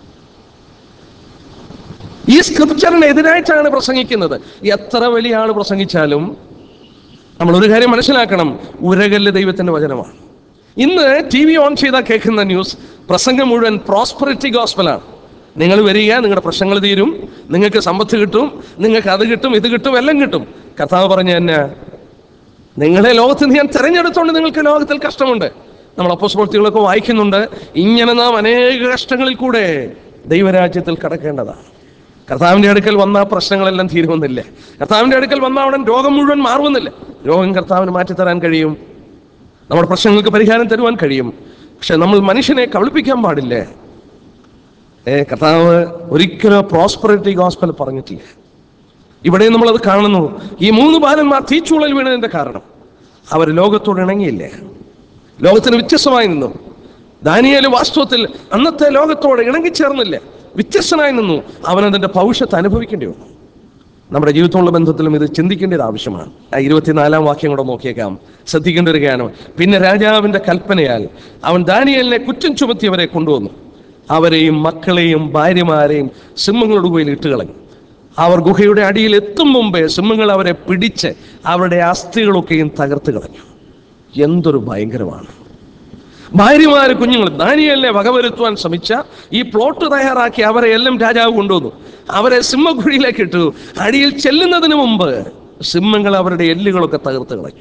ഈ സ്ക്രിപ്ചറിന് എതിരായിട്ടാണ് പ്രസംഗിക്കുന്നത്. എത്ര വലിയ ആള് പ്രസംഗിച്ചാലും നമ്മൾ ഒരു കാര്യം മനസ്സിലാക്കണം, ഉരകല്ല് ദൈവത്തിന്റെ വചനമാണ്. ഇന്ന് ടി വി ഓൺ ചെയ്താൽ കേൾക്കുന്ന ന്യൂസ് പ്രസംഗം മുഴുവൻ പ്രോസ്പെറിറ്റി ഗോസ്പലാണ്. നിങ്ങൾ വരിക, നിങ്ങളുടെ പ്രശ്നങ്ങൾ തീരും, നിങ്ങൾക്ക് സമ്പത്ത് കിട്ടും, നിങ്ങൾക്ക് അത് കിട്ടും, ഇത് കിട്ടും, എല്ലാം കിട്ടും. കർത്താവ് പറഞ്ഞു തന്നെ, നിങ്ങളെ ലോകത്തിൽ ഞാൻ തിരഞ്ഞെടുത്തോണ്ട് നിങ്ങൾക്ക് ലോകത്തിൽ കഷ്ടമുണ്ട്. നമ്മൾ അപ്പോസ്തലപ്രവൃത്തികളൊക്കെ വായിക്കുന്നുണ്ട്. ഇങ്ങനെ നാം അനേക കഷ്ടങ്ങളിൽ കൂടെ ദൈവരാജ്യത്തിൽ കടക്കേണ്ടതാണ്. കർത്താവിന്റെ അടുക്കൽ വന്ന പ്രശ്നങ്ങളെല്ലാം തീരുമെന്നില്ല. കർത്താവിന്റെ അടുക്കൽ വന്ന അവിടെ രോഗം മുഴുവൻ മാറുമെന്നില്ല. രോഗം കർത്താവിന് മാറ്റിത്തരാൻ കഴിയും, നമ്മുടെ പ്രശ്നങ്ങൾക്ക് പരിഹാരം തരുവാൻ കഴിയും. പക്ഷെ നമ്മൾ മനുഷ്യനെ കബളിപ്പിക്കാൻ പാടില്ലേ. ഏ കർത്താവ് ഒരിക്കലും പ്രോസ്പെറിറ്റി ഗോസ്പൽ പറഞ്ഞിട്ടില്ല. ഇവിടെ നമ്മളത് കാണുന്നു. ഈ മൂന്ന് ബാലന്മാർ തീച്ചൂളൽ വീണതിന്റെ കാരണം അവർ ലോകത്തോട് ഇണങ്ങിയില്ലേ, ലോകത്തിന് വ്യത്യസ്തമായി നിന്നു. ദാനിയേൽ വാസ്തവത്തിൽ അന്നത്തെ ലോകത്തോട് ഇണങ്ങിച്ചേർന്നില്ല, വ്യത്യസ്തനായി നിന്നു. അവനതിന്റെ ഭവിഷ്യത്ത് അനുഭവിക്കേണ്ടി വന്നു. നമ്മുടെ ജീവിതത്തിലുള്ള ബന്ധത്തിലും ഇത് ചിന്തിക്കേണ്ടത് ആവശ്യമാണ്. ആ ഇരുപത്തിനാലാം വാക്യം കൂടെ നോക്കിയേക്കാം. ശ്രദ്ധിക്കേണ്ട ഒരു കാര്യം, പിന്നെ രാജാവിന്റെ കൽപ്പനയാൽ അവൻ ദാനിയേലിനെ കുറ്റം ചുമത്തിയവരെ കൊണ്ടുവന്നു. അവരെയും മക്കളെയും ഭാര്യമാരെയും സിംഹങ്ങളുടെ ഗുഹയിൽ ഇട്ടുകളഞ്ഞു. അവർ ഗുഹയുടെ അടിയിൽ എത്തും മുമ്പേ സിംഹങ്ങൾ അവരെ പിടിച്ച് അവരുടെ അസ്ഥികളൊക്കെയും തകർത്ത് കളഞ്ഞു. എന്തൊരു ഭയങ്കരമാണ്! ഭാര്യമാര്, കുഞ്ഞുങ്ങൾ ദാനിയേലിനെ വകവരുത്തുവാൻ ശ്രമിച്ച ഈ പ്ലോട്ട് തയ്യാറാക്കി അവരെ എല്ലാം രാജാവ് കൊണ്ടുവന്നു. അവരെ സിംഹഗുഴിയിലേക്ക് ഇട്ടു. അടിയിൽ ചെല്ലുന്നതിന് മുമ്പ് സിംഹങ്ങൾ അവരുടെ എല്ലുകളൊക്കെ തകർത്ത് കളഞ്ഞു.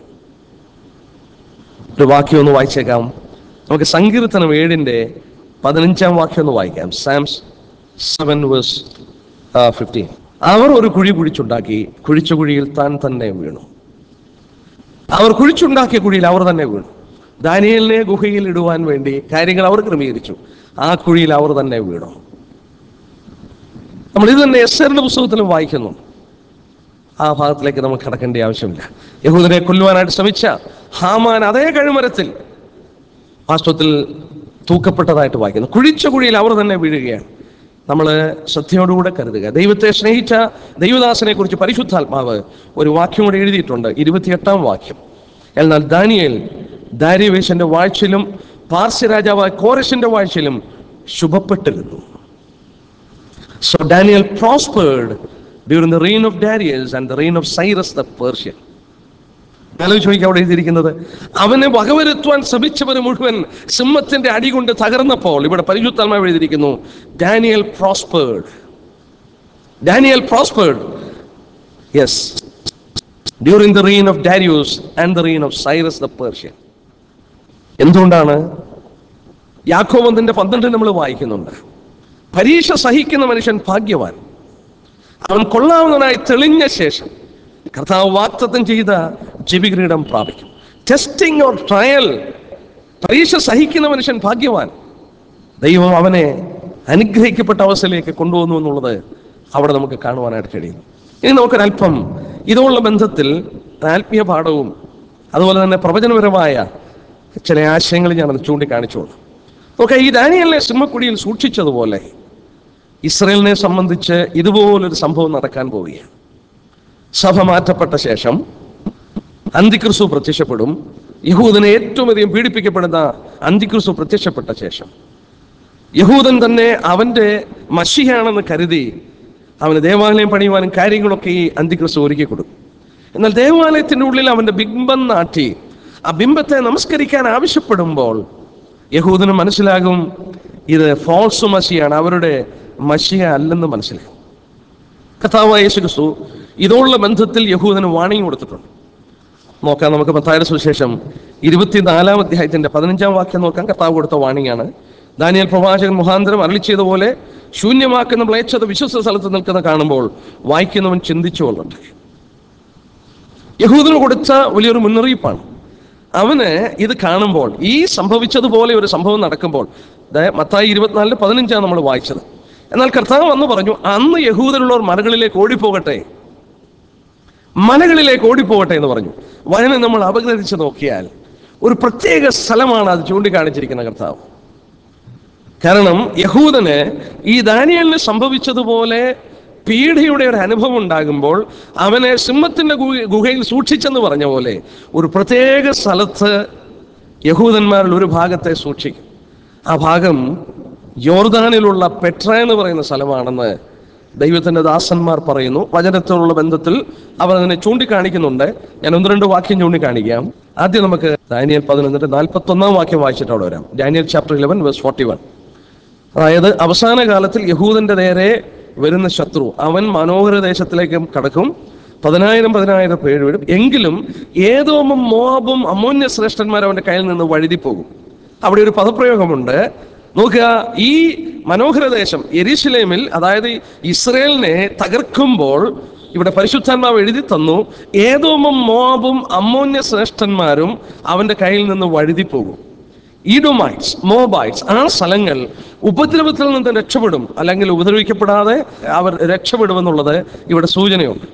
ഒരു വാക്യം ഒന്ന് വായിച്ചേക്കാം. നമുക്ക് സങ്കീർത്തനം ഏഴിന്റെ പതിനഞ്ചാം വാക്യം ഒന്ന് വായിക്കാം. Psalms seven verse fifteen. അവർ ഒരു കുഴി കുഴിച്ചുണ്ടാക്കി, കുഴിച്ച കുഴിയിൽ താൻ തന്നെ വീണു. അവർ കുഴിച്ചുണ്ടാക്കിയ കുഴിയിൽ അവർ തന്നെ വീണു. ദാനിയേലിനെ ഗുഹയിൽ ഇടുവാൻ വേണ്ടി കാര്യങ്ങൾ അവർ ക്രമീകരിച്ചു. ആ കുഴിയിൽ അവർ തന്നെ വീണു. നമ്മൾ ഇത് തന്നെ എസ്തേറിന്റെ പുസ്തകത്തിലും വായിക്കുന്നു. ആ ഭാഗത്തിലേക്ക് നമ്മൾ കടക്കേണ്ട ആവശ്യമില്ല. യഹൂദരെ കൊല്ലുവാനായിട്ട് ശ്രമിച്ച ഹാമാൻ അതേ കഴുമരത്തിൽ വാസ്തവത്തിൽ തൂക്കപ്പെട്ടതായിട്ട് വായിക്കുന്നു. കുഴിച്ച കുഴിയിൽ അവർ തന്നെ വീഴുകയാണ്. നമ്മൾ ശ്രദ്ധയോടുകൂടെ കരുതുക. ദൈവത്തെ സ്നേഹിച്ച ദൈവദാസനെ കുറിച്ച് പരിശുദ്ധാത്മാവ് ഒരു വാക്യം കൂടെ എഴുതിയിട്ടുണ്ട്, ഇരുപത്തിയെട്ടാം വാക്യം. എന്നാൽ ദാനിയേൽ ദാരിവേശന്റെ വാഴ്ചയിലും പാർസ്യ രാജാവായ കോരശിന്റെ വാഴ്ചയിലും ശുഭപ്പെട്ടിരുന്നു. So Daniel prospered during the reign of Darius and the reign of Cyrus the Persian. ആലോചിച്ച് അവിടെ എഴുതിയിരിക്കുന്നത്, അവനെ വകവരുത്തുവാൻ ശ്രമിച്ചവർ മുഴുവൻ സിംഹത്തിന്റെ അടി കൊണ്ട് തകർന്നപ്പോൾ ഇവിടെ പരിശുദ്ധാത്മാവ് എഴുതിയിരിക്കുന്നു, Daniel prospered. Daniel prospered, yes, during the reign of Darius and the reign of Cyrus the Persian. എന്തുകൊണ്ടാണ്? യാക്കോബ് ഒന്നിന്റെ പന്ത്രണ്ട് നമ്മൾ വായിക്കുന്നുണ്ട്, പരീക്ഷ സഹിക്കുന്ന മനുഷ്യൻ ഭാഗ്യവാൻ, അവൻ കൊള്ളാവുന്നവനായി തെളിഞ്ഞ ശേഷം കർത്താവ് വാഗ്ദത്തം ചെയ്ത ജീവികിരീടം പ്രാപിക്കും. ടെസ്റ്റിംഗ് ഓർ ട്രയൽ, പരീക്ഷ സഹിക്കുന്ന മനുഷ്യൻ ഭാഗ്യവാൻ. ദൈവം അവനെ അനുഗ്രഹിക്കപ്പെട്ട അവസ്ഥയിലേക്ക് കൊണ്ടുവന്നു എന്നുള്ളത് അവിടെ നമുക്ക് കാണുവാനായിട്ട് കഴിയും. ഇനി നമുക്കൊരല്പം ഇതുള്ള ബന്ധത്തിൽ ആത്മീയ പാഠവും അതുപോലെ തന്നെ പ്രവചനപരമായ ചില ആശയങ്ങൾ ഞാനത് ചൂണ്ടിക്കാണിച്ചോളൂ. ഓക്കെ, ഈ ദാനിയേലിനെ സിംഹക്കുഴിയിൽ സൂക്ഷിച്ചതുപോലെ ഇസ്രായേലിനെ സംബന്ധിച്ച് ഇതുപോലൊരു സംഭവം നടക്കാൻ പോവുകയാണ്. സഭ മാറ്റപ്പെട്ട ശേഷം അന്തിക്രിസ്തു പ്രത്യക്ഷപ്പെടും. യഹൂദനെ ഏറ്റവും അധികം പീഡിപ്പിക്കപ്പെടുന്ന അന്തിക്രിസ്തു പ്രത്യക്ഷപ്പെട്ട ശേഷം യഹൂദൻ തന്നെ അവന്റെ മശിഹയാണെന്ന് കരുതി അവന് ദേവാലയം പണിയുവാനും കാര്യങ്ങളൊക്കെ ഈ അന്തിക്രിസ്തു ഒരുക്കി കൊടുക്കും. എന്നാൽ ദേവാലയത്തിൻ്റെ ഉള്ളിൽ അവന്റെ ബിംബം നാട്ടി ആ ബിംബത്തെ നമസ്കരിക്കാൻ ആവശ്യപ്പെടുമ്പോൾ യഹൂദന് മനസ്സിലാകും ഇത് ഫോൾസ് മശിയാണ്, അവരുടെ മശിഹ അല്ലെന്ന് മനസ്സിലാകും. കർത്താവായ യേശു ക്രിസ്തു ഇതോടുള്ള ബന്ധത്തിൽ യഹൂദന് വാണിംഗ് കൊടുത്തിട്ടുണ്ട്. നോക്കാം, നമുക്ക് മത്തായിയുടെ സുവിശേഷം ഇരുപത്തിനാലാം അധ്യായത്തിന്റെ പതിനഞ്ചാം വാക്യം നോക്കാം. കർത്താവ് കൊടുത്ത വാണിംഗാണ്. ദാനിയേൽ പ്രവാചകൻ മുഖാന്തരം അരുളി ചെയ്തതുപോലെ ശൂന്യമാക്കുന്ന മ്ലേച്ഛത വിശ്വസ്ത സ്ഥലത്ത് നിൽക്കുന്ന കാണുമ്പോൾ വായിക്കുന്നവൻ ചിന്തിച്ചു കൊള്ളട്ടെ. യഹൂദന് കൊടുത്ത വലിയൊരു മുന്നറിയിപ്പാണ്. അവന് ഇത് കാണുമ്പോൾ, ഈ സംഭവിച്ചതുപോലെ ഒരു സംഭവം നടക്കുമ്പോൾ, മത്തായി ഇരുപത്തിനാലില് പതിനഞ്ചാണ് നമ്മൾ വായിച്ചത്. എന്നാൽ കർത്താവ് വന്ന് പറഞ്ഞു, അന്ന് യഹൂദരുള്ളവർ മലകളിലേക്ക് ഓടിപ്പോകട്ടെ, മലകളിലേക്ക് ഓടിപ്പോകട്ടെ എന്ന് പറഞ്ഞു. വചനം നമ്മൾ അപഗ്രഥിച്ച് നോക്കിയാൽ ഒരു പ്രത്യേക സ്ഥലമാണ് അത് ചൂണ്ടിക്കാണിച്ചിരിക്കുന്ന കർത്താവ്. കാരണം യഹൂദന് ഈ ദാനിയേലിന് സംഭവിച്ചതുപോലെ പീഡയുടെ ഒരു അനുഭവം ഉണ്ടാകുമ്പോൾ അവനെ സിംഹത്തിന്റെ ഗുഹയിൽ സൂക്ഷിച്ചെന്ന് പറഞ്ഞ പോലെ ഒരു പ്രത്യേക സ്ഥലത്ത് യഹൂദന്മാരിൽ ഒരു ഭാഗത്തെ സൂക്ഷിക്കും. ആ ഭാഗം യോർദാനിലുള്ള പെട്ര എന്ന് പറയുന്ന സ്ഥലമാണെന്ന് ദൈവത്തിന്റെ ദാസന്മാർ പറയുന്നു. വചനത്തോടുള്ള ബന്ധത്തിൽ അവർ അതിനെ ചൂണ്ടിക്കാണിക്കുന്നുണ്ട്. ഞാൻ ഒന്ന് രണ്ട് വാക്യം ചൂണ്ടിക്കാണിക്കാം. ആദ്യം നമുക്ക് ദാനിയേൽ പതിനൊന്നിന്റെ നാൽപ്പത്തി ഒന്നാം വാക്യം വായിച്ചിട്ട് അവിടെ വരാം. Daniel chapter eleven verse forty one. അതായത് അവസാന കാലത്തിൽ യഹൂദന്റെ നേരെ വരുന്ന ശത്രു അവൻ മനോഹര ദേശത്തിലേക്ക് കടക്കും, പതിനായിരം പതിനായിരം പേര് വിടും. എങ്കിലും ഏദോമും മോവാബും അമ്മോന്യ ശ്രേഷ്ഠന്മാർ അവന്റെ കയ്യിൽ നിന്ന് വഴുതി പോകും. അവിടെ ഒരു പദപ്രയോഗമുണ്ട്, നോക്കുക. ഈ മനോഹര ദേശം യെരൂശലേമിൽ, അതായത് ഇസ്രയേലിനെ തകർക്കുമ്പോൾ ഇവിടെ പരിശുദ്ധാത്മാവ് എഴുതി തന്നു, ഏദോമും മോവാബും അമ്മോന്യ ശ്രേഷ്ഠന്മാരും അവന്റെ കയ്യിൽ നിന്ന് വഴുതി പോകും. ഈഡോമൈറ്റ്സ്, മോബൈറ്റ്സ്, ആ സ്ഥലങ്ങൾ ഉപദ്രവത്തിൽ നിന്ന് രക്ഷപ്പെടും, അല്ലെങ്കിൽ ഉപദ്രവിക്കപ്പെടാതെ അവർ രക്ഷപ്പെടുമെന്നുള്ളത് ഇവിടെ സൂചനയുണ്ട്.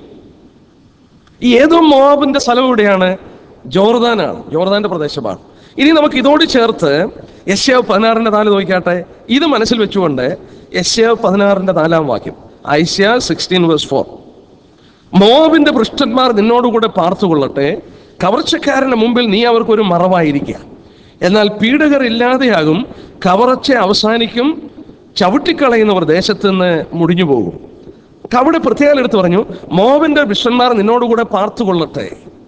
ഈ ഏദോം മോവാബിന്റെ സ്ഥലം എവിടെയാണ്? ജോർദാനാണ്, ജോർദാന്റെ പ്രദേശമാണ്. ഇനി നമുക്ക് ഇതോട് ചേർത്ത് യെശയ്യാവ് പതിനാറിന്റെ നാല് നോക്കിയാട്ടെ. ഇത് മനസ്സിൽ വെച്ചുകൊണ്ട് യെശയ്യാവ് പതിനാറിന്റെ നാലാം വാക്യം, ഐശയ്യാ സിക്സ്റ്റീൻ വേഴ്സ് ഫോർ. മോവാബിന്റെ പൃഷ്ഠന്മാർ നിന്നോടുകൂടെ പാർത്തുകൊള്ളട്ടെ, കവർച്ചക്കാരന്റെ മുമ്പിൽ നീ അവർക്കൊരു മറവായിരിക്കുക. എന്നാൽ പീഡകർ ഇല്ലാതെയാകും, കവർച്ച അവസാനിക്കും, ചവിട്ടിക്കളയുന്നവർ ദേശത്ത് നിന്ന് മുടിഞ്ഞു പോകും. അവിടെ പ്രത്യേകം എടുത്ത് പറഞ്ഞു, മോവാബിന്റെ പൃഷ്ഠന്മാർ നിന്നോടുകൂടെ പാർത്തുകൊള്ളട്ടെ.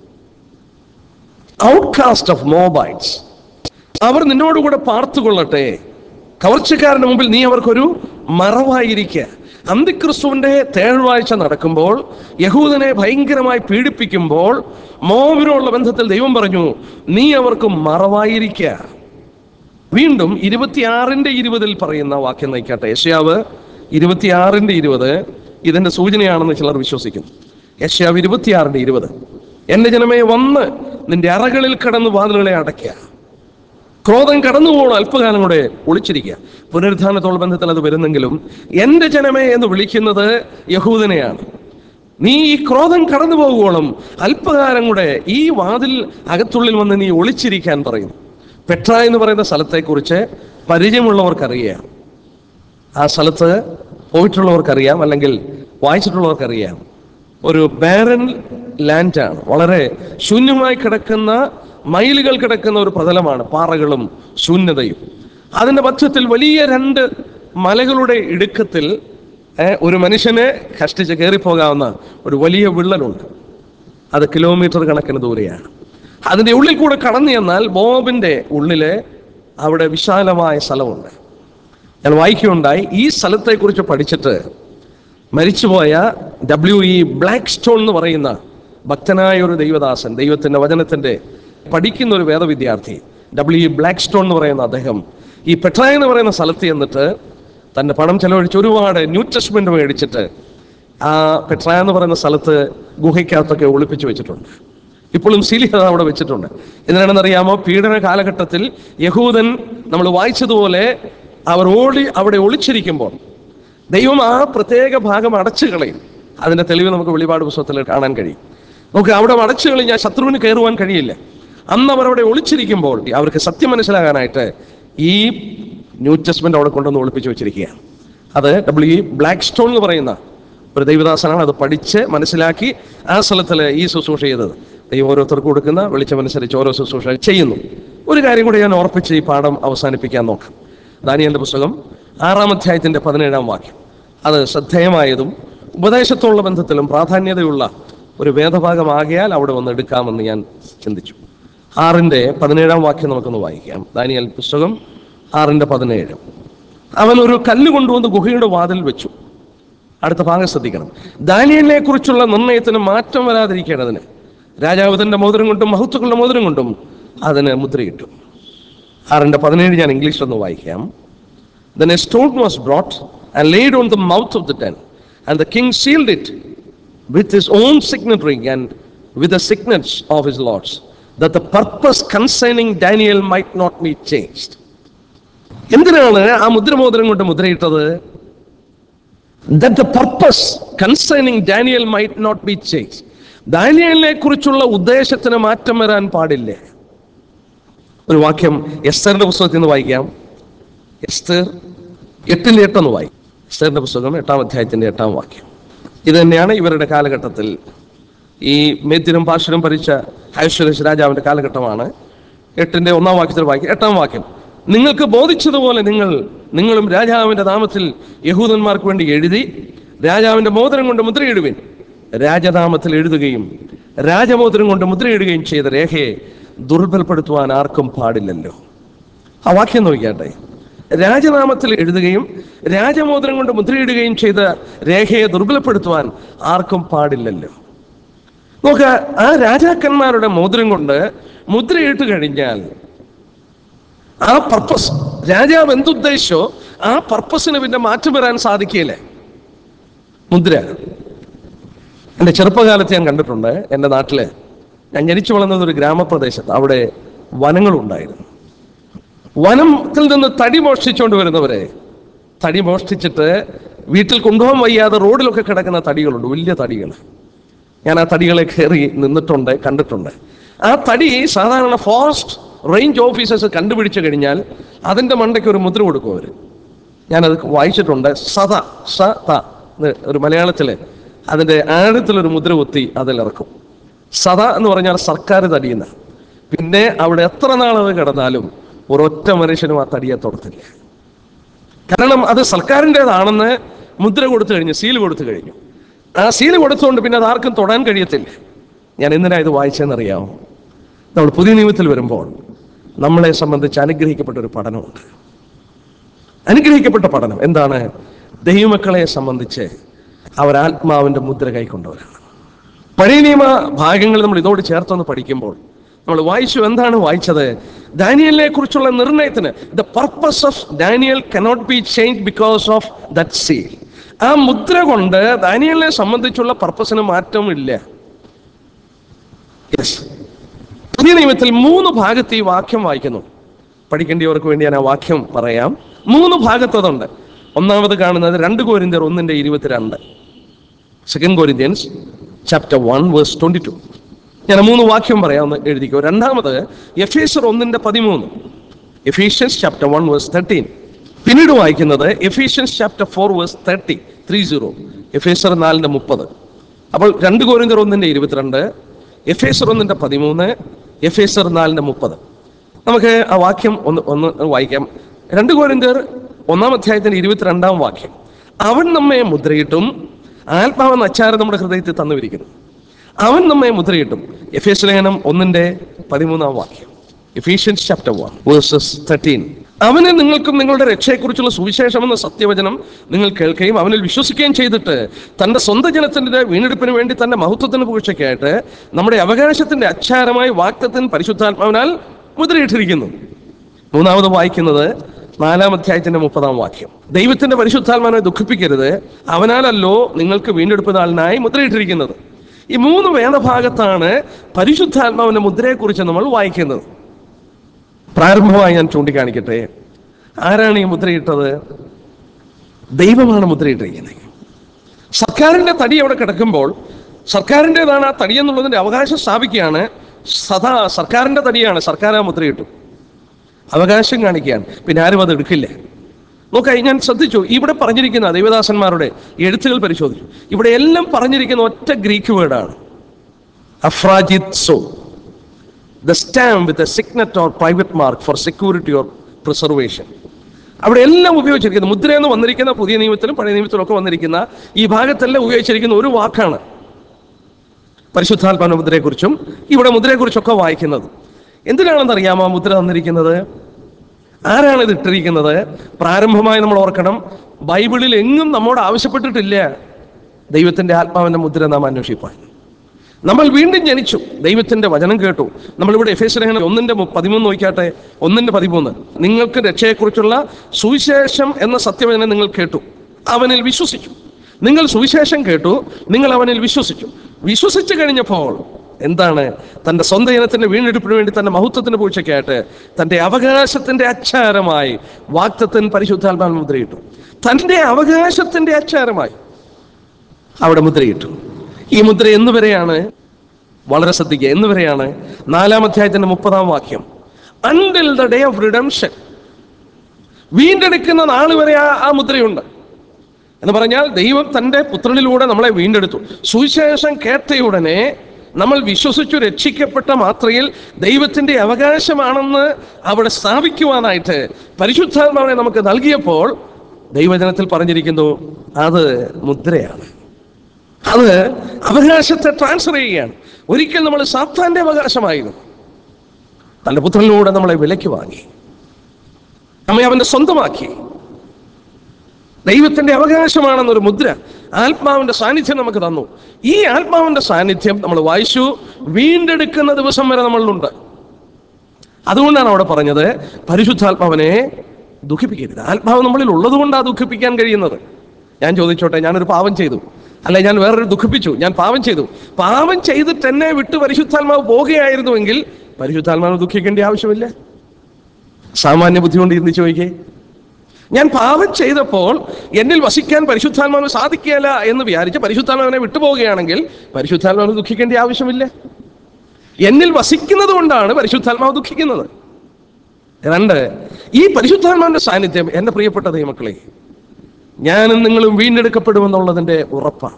ഔട്ട്കാസ്റ്റ് ഓഫ് മോബൈറ്റ്സ്, അവർ നിന്നോടുകൂടെ പാർത്തുകൊള്ളട്ടെ, കവർച്ചക്കാരന്റെ മുമ്പിൽ നീ അവർക്കൊരു മറവായിരിക്കുക. അന്തിക്രിസ്തുവിന്റെ തേഴ്വാഴ്ച നടക്കുമ്പോൾ, യഹൂദനെ ഭയങ്കരമായി പീഡിപ്പിക്കുമ്പോൾ, മോവാബിനോടുള്ള ബന്ധത്തിൽ ദൈവം പറഞ്ഞു, നീ അവർക്ക് മറവായിരിക്കുക. വീണ്ടും ഇരുപത്തിയാറിന്റെ ഇരുപതിൽ പറയുന്ന വാക്യം നയിക്കട്ടെ. യെശയ്യാവ് ഇരുപത്തിയാറിന്റെ ഇരുപത് ഇതിന്റെ സൂചനയാണെന്ന് ചിലർ വിശ്വസിക്കുന്നു. യെശയ്യാവ് ഇരുപത്തിയാറിന്റെ ഇരുപത്, എന്റെ ജനമേ വന്ന് നിന്റെ അറകളിൽ കടന്ന് വാതിലുകളെ അടയ്ക്കുക, ക്രോധം കടന്നു പോകണം, അല്പകാലം കൂടെ ഒളിച്ചിരിക്കുക. പുനരുദ്ധാനത്തോളം ബന്ധത്തിൽ അത് വരുന്നെങ്കിലും എന്റെ ജനമേ എന്ന് വിളിക്കുന്നത് യഹൂദനെയാണ്. നീ ഈ ക്രോധം കടന്നു പോകുവോളം അല്പകാലം കൂടെ ഈ വാതിൽ അകത്തുള്ളിൽ വന്ന് നീ ഒളിച്ചിരിക്കാൻ പറയുന്നു. പെട്ര എന്ന് പറയുന്ന സ്ഥലത്തെക്കുറിച്ച് പരിചയമുള്ളവർക്കറിയാം, ആ സ്ഥലത്ത് പോയിട്ടുള്ളവർക്കറിയാം, അല്ലെങ്കിൽ വായിച്ചിട്ടുള്ളവർക്കറിയാം. ഒരു ബാരൻ ലാൻഡാണ്, വളരെ ശൂന്യമായി കിടക്കുന്ന, മൈലുകൾ കിടക്കുന്ന ഒരു പ്രതലമാണ്, പാറകളും ശൂന്യതയും. അതിൻ്റെ പശ്ചത്തിൽ വലിയ രണ്ട് മലകളുടെ ഇടുക്കത്തിൽ ഒരു മനുഷ്യനെ കഷ്ടിച്ച് കയറിപ്പോകാവുന്ന ഒരു വലിയ വിള്ളലുണ്ട്. അത് കിലോമീറ്റർ കണക്കിന് ദൂരെയാണ്. അതിൻ്റെ ഉള്ളിൽ കൂടെ കടന്നു ചെന്നാൽ മോവാബിൻ്റെ ഉള്ളില് അവിടെ വിശാലമായ സ്ഥലമുണ്ട്. ഞാൻ വായിക്കുകയുണ്ടായി, ഈ സ്ഥലത്തെക്കുറിച്ച് പഠിച്ചിട്ട് മരിച്ചുപോയ ഡബ്ല്യു ഇ ബ്ലാക്ക് സ്റ്റോൺ എന്ന് പറയുന്ന ഭക്തനായ ഒരു ദൈവദാസൻ, ദൈവത്തിൻ്റെ വചനത്തിൻ്റെ പഠിക്കുന്ന ഒരു വേദവിദ്യാർത്ഥി, ഡബ്ല്യു ഇ ബ്ലാക്ക് സ്റ്റോൺ എന്ന് പറയുന്ന അദ്ദേഹം ഈ പെട്ര എന്ന് പറയുന്ന സ്ഥലത്ത് ചെന്നിട്ട് തൻ്റെ പണം ചെലവഴിച്ച് ഒരുപാട് ന്യൂ ടെസ്റ്റ്മെന്റ് മേടിച്ചിട്ട് ആ പെട്ര എന്ന് പറയുന്ന സ്ഥലത്ത് ഗുഹയ്ക്കകത്തൊക്കെ ഒളിപ്പിച്ചു വെച്ചിട്ടുണ്ട്. ഇപ്പോഴും സീലിഹ അവിടെ വെച്ചിട്ടുണ്ട്. എന്തിനാണെന്നറിയാമോ? പീഡന കാലഘട്ടത്തിൽ യഹൂദൻ, നമ്മൾ വായിച്ചതുപോലെ, അവർ ഓടി അവിടെ ഒളിച്ചിരിക്കുമ്പോൾ ദൈവം ആ പ്രത്യേക ഭാഗം അടച്ചു കളയും. അതിന്റെ തെളിവ് നമുക്ക് വെളിപാട് പുസ്തകത്തിൽ കാണാൻ കഴിയും. നമുക്ക് അവിടെ അടച്ചു കളഞ്ഞാൽ ശത്രുവിന് കയറുവാൻ കഴിയില്ല. അന്ന് അവർ അവിടെ ഒളിച്ചിരിക്കുമ്പോൾ അവർക്ക് സത്യം മനസ്സിലാകാനായിട്ട് ഈ ന്യൂ ടെസ്റ്റ്മെന്റ് അവിടെ കൊണ്ടുവന്ന് ഒളിപ്പിച്ച് വെച്ചിരിക്കുകയാണ്. അത് ഡബ്ല്യു ബ്ലാക്ക് സ്റ്റോൺ എന്ന് പറയുന്ന ഒരു ദൈവദാസനാണ് അത് പഠിച്ച് മനസ്സിലാക്കി ആ സ്ഥലത്തിൽ ഈ ശുശ്രൂഷ ചെയ്തത്. ദൈവം ഓരോരുത്തർക്ക് കൊടുക്കുന്ന വെളിച്ചമനുസരിച്ച് ഓരോ ശുശ്രൂഷ ചെയ്യുന്നു. ഒരു കാര്യം കൂടി ഞാൻ ഓർപ്പിച്ച് ഈ പാഠം അവസാനിപ്പിക്കാൻ നോക്കാം. ദാനിയേലിന്റെ പുസ്തകം ആറാം അധ്യായത്തിന്റെ പതിനേഴാം വാക്യം. അത് ശ്രദ്ധേയമായതും ഉപദേശത്തോടുള്ള ബന്ധത്തിലും പ്രാധാന്യതയുള്ള ഒരു വേദഭാഗമാകിയാൽ അവിടെ വന്ന് എടുക്കാമെന്ന് ഞാൻ ചിന്തിച്ചു. ആറിന്റെ പതിനേഴാം വാക്യം നമുക്കൊന്ന് വായിക്കാം. ദാനിയേൽ പുസ്തകം ആറിന്റെ പതിനേഴ്. അവൻ ഒരു കല്ല് കൊണ്ടുവന്ന് ഗുഹയുടെ വാതിൽ വെച്ചു. അടുത്ത ഭാഗം ശ്രദ്ധിക്കണം. ദാനിയേലിനെ കുറിച്ചുള്ള നിർണയത്തിന് മാറ്റം വരാതിരിക്കേണ്ടതിന് രാജാവ് തന്റെ മോതിരം കൊണ്ടും മഹത്വങ്ങളുടെ മോതിരം കൊണ്ടും അതിന് മുദ്രയിട്ടു. ആറിന്റെ പതിനേഴ് ഞാൻ ഇംഗ്ലീഷിലൊന്ന് വായിക്കാം. Then a stone was brought and laid on the mouth of the den, and the king sealed it with his own signet ring and with the signets of his lords, that the purpose concerning Daniel might not be changed. എന്തിനാണ് ആ മുദ്രമോതിരം കൊണ്ട് മുദ്രയിട്ടത്? That the purpose concerning Daniel might not be changed. ദാനിയേലിനെ കുറിച്ചുള്ള ഉദ്ദേശത്തിന് മാറ്റം വരാൻ പാടില്ലേ. ഒരു വാക്യം എസ്തറിന്റെ പുസ്തകത്തിൽ നിന്ന് വായിക്കാം. എസ്തർ എട്ടിന്റെ എട്ടെന്ന് വായിക്കും. എസ്തറിന്റെ പുസ്തകം എട്ടാം അധ്യായത്തിന്റെ എട്ടാം വാക്യം. ഇത് തന്നെയാണ് ഇവരുടെ കാലഘട്ടത്തിൽ. ഈ മേദ്യനും പാർശ്വനും ഭരിച്ച അഹശ്വേരോശ് രാജാവിന്റെ കാലഘട്ടമാണ്. എട്ടിന്റെ ഒന്നാം വാക്യത്തിൽ വായിക്കും. എട്ടാം വാക്യം. നിങ്ങൾക്ക് ബോധിച്ചതുപോലെ നിങ്ങൾ നിങ്ങളും രാജാവിന്റെ നാമത്തിൽ യഹൂദന്മാർക്ക് വേണ്ടി എഴുതി രാജാവിന്റെ മോതിരം കൊണ്ട് മുദ്രയിടുവിൻ. രാജനാമത്തിൽ എഴുതുകയും രാജമോതിരം കൊണ്ട് മുദ്രയിടുകയും ചെയ്ത രേഖയെ ദുർബലപ്പെടുത്തുവാൻ ആർക്കും പാടില്ലല്ലോ. ആ വാക്യം നോക്കിയാട്ടെ. രാജനാമത്തിൽ എഴുതുകയും രാജമോതിരം കൊണ്ട് മുദ്രയിടുകയും ചെയ്ത രേഖയെ ദുർബലപ്പെടുത്തുവാൻ ആർക്കും പാടില്ലല്ലോ. നോക്ക, ആ രാജാക്കന്മാരുടെ മോതിരം കൊണ്ട് മുദ്രയിട്ട് കഴിഞ്ഞാൽ ആ പർപ്പസ്, രാജാവ് എന്തുദ്ദേശിച്ചോ ആ പർപ്പസിന് പിന്നെ മാറ്റം വരാൻ സാധിക്കില്ലേ. മുദ്ര എൻ്റെ ചെറുപ്പകാലത്ത് ഞാൻ കണ്ടിട്ടുണ്ട്. എൻ്റെ നാട്ടില് ഞാൻ ജനിച്ചു വളർന്നത് ഒരു ഗ്രാമപ്രദേശത്ത്. അവിടെ വനങ്ങളുണ്ടായിരുന്നു. വനത്തിൽ നിന്ന് തടി മോഷ്ടിച്ചുകൊണ്ട് വരുന്നവരെ, തടി മോഷ്ടിച്ചിട്ട് വീട്ടിൽ കൊണ്ടുപോകാൻ വയ്യാതെ റോഡിലൊക്കെ കിടക്കുന്ന തടികളുണ്ട്, വലിയ തടികൾ. ഞാൻ ആ തടികളെ കയറി നിന്നിട്ടുണ്ട്, കണ്ടിട്ടുണ്ട്. ആ തടി സാധാരണ ഫോറസ്റ്റ് റേഞ്ച് ഓഫീസേഴ്സ് കണ്ടുപിടിച്ചു കഴിഞ്ഞാൽ അതിൻ്റെ മണ്ടയ്ക്ക് ഒരു മുദ്ര കൊടുക്കും അവർ. ഞാനത് വായിച്ചിട്ടുണ്ട്. സത സ ത ഒരു മലയാളത്തില് അതിൻ്റെ ആഴത്തിലൊരു മുദ്ര കുത്തി അതിലിറക്കും. സത എന്ന് പറഞ്ഞാൽ സർക്കാർ തടിയുന്ന. പിന്നെ അവിടെ എത്ര നാളത് കിടന്നാലും ഒരൊറ്റ മനുഷ്യനും ആ തടിയെ തൊടത്തില്ല. കാരണം അത് സർക്കാരിൻ്റെതാണെന്ന് മുദ്ര കൊടുത്തു കഴിഞ്ഞു, സീൽ കൊടുത്തു കഴിഞ്ഞു. ആ സീൽ കൊടുത്തുകൊണ്ട് പിന്നെ അത് ആർക്കും തൊടാൻ കഴിയത്തില്ല. ഞാൻ എന്തിനാ ഇത് വായിച്ചതെന്നറിയാമോ? നമ്മൾ പുതിയ നിയമത്തിൽ വരുമ്പോൾ നമ്മളെ സംബന്ധിച്ച് അനുഗ്രഹിക്കപ്പെട്ട ഒരു പഠനമുണ്ട്. അനുഗ്രഹിക്കപ്പെട്ട പഠനം എന്താണ്? ദൈവമക്കളെ സംബന്ധിച്ച് അവർ ആത്മാവിൻ്റെ മുദ്ര കൈക്കൊണ്ടവരാണ്. പഴയ നിയമ ഭാഗങ്ങൾ നമ്മൾ ഇതോട് ചേർത്തൊന്ന് പഠിക്കുമ്പോൾ നമ്മൾ വായിച്ചു. എന്താണ് വായിച്ചത്? ദാനിയേലിനെ കുറിച്ചുള്ള നിർണയത്തിന് the purpose of Daniel cannot be change because of that seal. ആ മുദ്ര കൊണ്ട് ദാനിയേലിനെ സംബന്ധിച്ചുള്ള പർപ്പസിന് മാറ്റമില്ല. യെസ്, പുതിയ നിയമത്തിൽ മൂന്ന് ഭാഗത്ത് ഈ വാക്യം വായിക്കുന്നു. പഠിക്കേണ്ടവർക്ക് വേണ്ടി ഞാൻ ആ വാക്യം പറയാം. മൂന്ന് ഭാഗത്തതുണ്ട്. ഒന്നാമത് കാണുന്നത് രണ്ട് കൊരിന്ത്യർ ഒന്നിന്റെ ഇരുപത്തിരണ്ട്, second Corinthians chapter one verse twenty two. ഞാൻ മൂന്ന് വാക്യം പറയാമെന്ന് എഴുതിക്കോ. രണ്ടാമത് എഫേസർ ഒന്നിന്റെ പതിമൂന്ന്, Ephesians chapter one verse thirteen. പിന്നീട് വായിക്കുന്നത് Ephesians chapter four verse thirty three zero, എഫേസർ നാലിന്റെ മുപ്പത്. അപ്പോൾ രണ്ട് കൊരിന്ത്യർ ഒന്നിന്റെ ഇരുപത്തിരണ്ട്, എഫേസർ ഒന്നിന്റെ പതിമൂന്ന്, എഫേസർ നാലിന്റെ മുപ്പത്. നമുക്ക് ആ വാക്യം ഒന്ന് ഒന്ന് വായിക്കാം. രണ്ട് കൊരിന്ത്യർ ഒന്നാം അധ്യായത്തിന്റെ ഇരുപത്തിരണ്ടാം വാക്യം. അവൻ നമ്മെ മുദ്രയിട്ടും ആത്മാവെന്ന അച്ചാരം നമ്മുടെ ഹൃദയത്തിൽ തന്നുവിരിക്കുന്നു. അവൻ നമ്മെ മുദ്രയിട്ടും. എഫേസ്യ ലേഖനം ഒന്നിന്റെ പതിമൂന്നാം വാക്യം, Ephesians chapter one verses thirteen. അവനെ നിങ്ങൾക്കും നിങ്ങളുടെ രക്ഷയെക്കുറിച്ചുള്ള സുവിശേഷം എന്ന സത്യവചനം നിങ്ങൾ കേൾക്കുകയും അവനിൽ വിശ്വസിക്കുകയും ചെയ്തിട്ട് തന്റെ സ്വന്തം ജനത്തിന്റെ വീണ്ടെടുപ്പിന് വേണ്ടി തന്റെ മഹത്വത്തിന് പുകഴ്ചയ്ക്കായിട്ട് നമ്മുടെ അവകാശത്തിന്റെ അച്ചാരമായി വാഗ്ദത്തത്തിന് പരിശുദ്ധാത്മാവിനാൽ മുദ്രയിട്ടിരിക്കുന്നു. മൂന്നാമത് വായിക്കുന്നത് നാലാം അധ്യായത്തിന്റെ മുപ്പതാം വാക്യം. ദൈവത്തിന്റെ പരിശുദ്ധാത്മാവിനെ ദുഃഖിപ്പിക്കരുത്, അവനാലല്ലോ നിങ്ങൾക്ക് വീണ്ടെടുപ്പ് നാളിനായി മുദ്രയിട്ടിരിക്കുന്നത്. ഈ മൂന്ന് വേദഭാഗത്താണ് പരിശുദ്ധാത്മാവിന്റെ മുദ്രയെക്കുറിച്ച് നമ്മൾ വായിക്കുന്നത്. പ്രാരംഭമായി ഞാൻ ചൂണ്ടിക്കാണിക്കട്ടെ, ആരാണ് ഈ മുദ്രയിട്ടത്? ദൈവമാണ് മുദ്രയിട്ടിരിക്കുന്നത്. സർക്കാരിന്റെ തടി അവിടെ കിടക്കുമ്പോൾ സർക്കാരിൻ്റെതാണ് ആ തടി എന്നുള്ളതിന്റെ അവകാശം സ്ഥാപിക്കുകയാണ്. സദാ സർക്കാരിന്റെ തടിയാണ്, സർക്കാർ ആ മുദ്രയിട്ടു. അവകാശം കാണിക്കുകയാണ്. പിന്നെ ആരും അത് എടുക്കില്ല. നോക്കാം, ഞാൻ ശ്രദ്ധിച്ചു, ഇവിടെ പറഞ്ഞിരിക്കുന്ന ദൈവദാസന്മാരുടെ എഴുത്തുകൾ പരിശോധിച്ചു. ഇവിടെ എല്ലാം പറഞ്ഞിരിക്കുന്ന ഒറ്റ ഗ്രീക്ക് വേർഡാണ്, അഫ്രാജിത്സോ, the stamp with a signet or private mark for security or preservation. അവിടെ എല്ലാം ഉപയോഗിച്ചിരിക്കുന്നത്, മുദ്രയെന്ന് വന്നിരിക്കുന്ന പുതിയ നിയമത്തിലും പഴയ നിയമത്തിലും ഒക്കെ വന്നിരിക്കുന്ന ഈ ഭാഗത്തെല്ലാം ഉപയോഗിച്ചിരിക്കുന്ന ഒരു വാക്കാണ് പരിശുദ്ധാത്മാവിന്റെ മുദ്രയെക്കുറിച്ചും ഇവിടെ മുദ്രയെക്കുറിച്ചൊക്കെ വായിക്കുന്നത്. എന്തിനാണെന്ന് അറിയാമോ മുദ്ര തന്നിരിക്കുന്നത്? ആരാണ് ഇത് ഇട്ടിരിക്കുന്നത്? പ്രാരംഭമായി നമ്മൾ ഓർക്കണം, ബൈബിളിൽ എങ്ങും നമ്മോട് ആവശ്യപ്പെട്ടിട്ടില്ല ദൈവത്തിന്റെ ആത്മാവിന്റെ മുദ്ര നാം അന്വേഷിപ്പാൻ. നമ്മൾ വീണ്ടും ജനിച്ചു, ദൈവത്തിന്റെ വചനം കേട്ടു. നമ്മളിവിടെ എഫേസ്യ ലേഖനം ഒന്നിന്റെ പതിമൂന്ന് നോക്കിയാട്ടെ, ഒന്നിന്റെ പതിമൂന്ന്. നിങ്ങൾക്ക് രക്ഷയെക്കുറിച്ചുള്ള സുവിശേഷം എന്ന സത്യവചനം നിങ്ങൾ കേട്ടു, അവനിൽ വിശ്വസിച്ചു. നിങ്ങൾ സുവിശേഷം കേട്ടു, നിങ്ങൾ അവനിൽ വിശ്വസിച്ചു. വിശ്വസിച്ചു കഴിഞ്ഞപ്പോൾ എന്താണ്? തന്റെ സ്വന്തം ഇനത്തിന്റെ വീണ്ടെടുപ്പിന് വേണ്ടി തന്റെ മഹത്വത്തിന്റെ പൂഴ്ചയ്ക്കായിട്ട് തന്റെ അവകാശത്തിന്റെ അച്ചാരമായി വാഗ്ദത്തൻ പരിശുദ്ധാത്മാവിൽ മുദ്രയിട്ടു. തന്റെ അവകാശത്തിന്റെ അച്ചാരമായി അവിടെ മുദ്രയിട്ടു. ഈ മുദ്ര എന്നുവരെയാണ്? വളരെ ശ്രദ്ധിക്കുക, എന്നുവരെയാണ്? നാലാം അധ്യായത്തിന്റെ മുപ്പതാം വാക്യം, until the day of redemption, വീണ്ടെടുക്കുന്ന നാൾ വരെ ആ ആ മുദ്രയുണ്ട് എന്ന് പറഞ്ഞാൽ ദൈവം തന്റെ പുത്രനിലൂടെ നമ്മളെ വീണ്ടെടുത്തു. സുവിശേഷം കേട്ടയുടനെ നമ്മൾ വിശ്വസിച്ചു രക്ഷിക്കപ്പെട്ട മാത്രയിൽ ദൈവത്തിന്റെ അവകാശമാണെന്ന് അവിടെ സ്ഥാപിക്കുവാനായിട്ട് പരിശുദ്ധാത്മാവിനെ നമുക്ക് നൽകിയപ്പോൾ ദൈവജനത്തിൽ പറഞ്ഞിരിക്കുന്നു, അത് മുദ്രയാണ്. അത് അവകാശത്തെ ട്രാൻസ്ഫർ ചെയ്യുകയാണ്. ഒരിക്കൽ നമ്മൾ സാത്താന്റെ അവകാശമായിരുന്നു, തന്റെ പുത്രനിലൂടെ നമ്മളെ വിലയ്ക്ക് വാങ്ങി, നമ്മെ അവന്റെ സ്വന്തമാക്കി. ദൈവത്തിന്റെ അവകാശമാണെന്നൊരു മുദ്ര ആത്മാവിന്റെ സാന്നിധ്യം നമുക്ക് തന്നു. ഈ ആത്മാവിന്റെ സാന്നിധ്യം നമ്മൾ വായിച്ചു, വീണ്ടെടുക്കുന്ന ദിവസം വരെ നമ്മളിലുണ്ട്. അതുകൊണ്ടാണ് അവിടെ പറഞ്ഞത് പരിശുദ്ധാത്മാവിനെ ദുഃഖിപ്പിക്കരുത്. ആത്മാവ് നമ്മളിൽ ഉള്ളത് കൊണ്ടാണ് ദുഃഖിപ്പിക്കാൻ കഴിയുന്നത്. ഞാൻ ചോദിച്ചോട്ടെ, ഞാനൊരു പാവം ചെയ്തു, അല്ലെ ഞാൻ വേറൊരു ദുഃഖിപ്പിച്ചു, ഞാൻ പാവം ചെയ്തു, പാവം ചെയ്തിട്ട് എന്നെ വിട്ട് പരിശുദ്ധാത്മാവ് പോകുകയായിരുന്നുവെങ്കിൽ പരിശുദ്ധാത്മാവ് ദുഃഖിക്കേണ്ട ആവശ്യമില്ല. സാമാന്യ ബുദ്ധി കൊണ്ട് ചിന്തിച്ചു നോക്കിയേ. ഞാൻ പാപം ചെയ്തപ്പോൾ എന്നിൽ വസിക്കാൻ പരിശുദ്ധാത്മാവിന് സാധിക്കുകയില്ല എന്ന് വിചാരിച്ച് പരിശുദ്ധാത്മാവിനെ വിട്ടുപോവുകയാണെങ്കിൽ പരിശുദ്ധാത്മാവിന് ദുഃഖിക്കേണ്ട ആവശ്യമില്ല. എന്നിൽ വസിക്കുന്നത് കൊണ്ടാണ് പരിശുദ്ധാത്മാവ് ദുഃഖിക്കുന്നത്. രണ്ട്, ഈ പരിശുദ്ധാത്മാവിന്റെ സാന്നിധ്യം എൻ്റെ പ്രിയപ്പെട്ട ദൈവമക്കളെ, ഞാനും നിങ്ങളും വീണ്ടെടുക്കപ്പെടുമെന്നുള്ളതിന്റെ ഉറപ്പാണ്.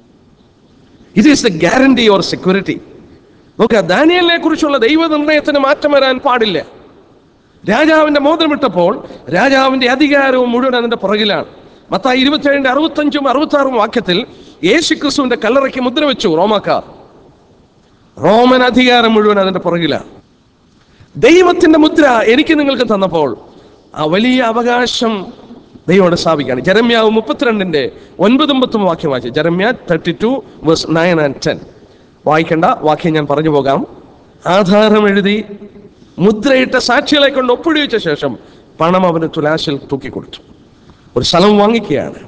It is the guarantee or security. നോക്കുക, ദാനിയേലിനെ കുറിച്ചുള്ള ദൈവനിർണയത്തിന് മാറ്റം വരാൻ പാടില്ല. രാജാവിന്റെ മോതിരമിട്ടപ്പോൾ രാജാവിന്റെ അധികാരവും മുഴുവൻ അതിന്റെ പുറകിലാണ്. മത്തായി ഇരുപത്തിയേഴിന്റെ അറുപത്തഞ്ചും അറുപത്തി ആറും വാക്യത്തിൽ യേശു ക്രിസ്തുവിന്റെ കല്ലറയ്ക്ക് മുദ്ര വെച്ചു റോമാക്കാർ. റോമൻ അധികാരം മുഴുവൻ അതിന്റെ പുറകിലാണ്. ദൈവത്തിന്റെ മുദ്ര എനിക്ക് നിങ്ങൾക്ക് തന്നപ്പോൾ ആ വലിയ അവകാശം ദൈവം സ്ഥാപിക്കുകയാണ്. ജെറമ്യാവ് മുപ്പത്തിരണ്ടിന്റെ ഒൻപതും പത്തും വാക്യം വായിച്ചു. Jeremiah thirty two verse nine and ten. വായിക്കേണ്ട വാക്യം ഞാൻ പറഞ്ഞു പോകാം. ആധാരം എഴുതി മുദ്രയിട്ട സാക്ഷികളെ കൊണ്ട് ഒപ്പിടിവെച്ച ശേഷം പണം അവന് തുലാശിൽ തൂക്കിക്കൊടുത്തു. ഒരു സ്ഥലം വാങ്ങിക്കുകയാണ്.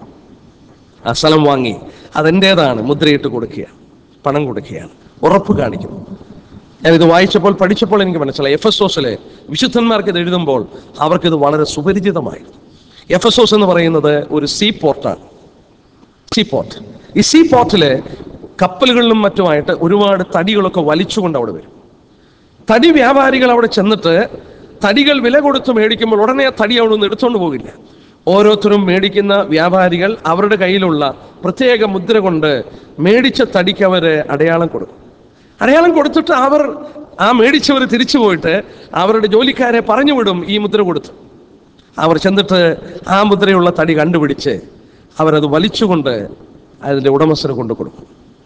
ആ സ്ഥലം വാങ്ങി അതെൻ്റേതാണ്, മുദ്രയിട്ട് കൊടുക്കുകയാണ്, പണം കൊടുക്കുകയാണ്, ഉറപ്പ് കാണിക്കുന്നു. ഞാനിത് വായിച്ചപ്പോൾ പഠിച്ചപ്പോൾ എനിക്ക് മനസ്സിലായി, എഫെസോസിലെ വിശുദ്ധന്മാർക്ക് ഇത് എഴുതുമ്പോൾ അവർക്കിത് വളരെ സുപരിചിതമായിരുന്നു. എഫെസോസ് എന്ന് പറയുന്നത് ഒരു സീ പോർട്ടാണ്. Seaport. ഈ സീ പോർട്ടില് കപ്പലുകളിലും മറ്റുമായിട്ട് ഒരുപാട് തടികളൊക്കെ വലിച്ചുകൊണ്ട് അവിടെ വരും. തടി വ്യാപാരികൾ അവിടെ ചെന്നിട്ട് തടികൾ വില കൊടുത്ത് മേടിക്കുമ്പോൾ ഉടനെ ആ തടി അവിടെ നിന്ന് എടുത്തുകൊണ്ട് പോകില്ല. ഓരോരുത്തരും മേടിക്കുന്ന വ്യാപാരികൾ അവരുടെ കയ്യിലുള്ള പ്രത്യേക മുദ്ര കൊണ്ട് മേടിച്ച തടിക്ക് അവർ അടയാളം കൊടുക്കും. അടയാളം കൊടുത്തിട്ട് അവർ ആ മേടിച്ചവർ തിരിച്ചു പോയിട്ട് അവരുടെ ജോലിക്കാരെ പറഞ്ഞു വിടും ഈ മുദ്ര കൊടുത്ത്. അവർ ചെന്നിട്ട് ആ മുദ്രയുള്ള തടി കണ്ടുപിടിച്ച് അവരത് വലിച്ചുകൊണ്ട് അതിൻ്റെ ഉടമസ്ഥന് കൊണ്ടു കൊടുക്കും.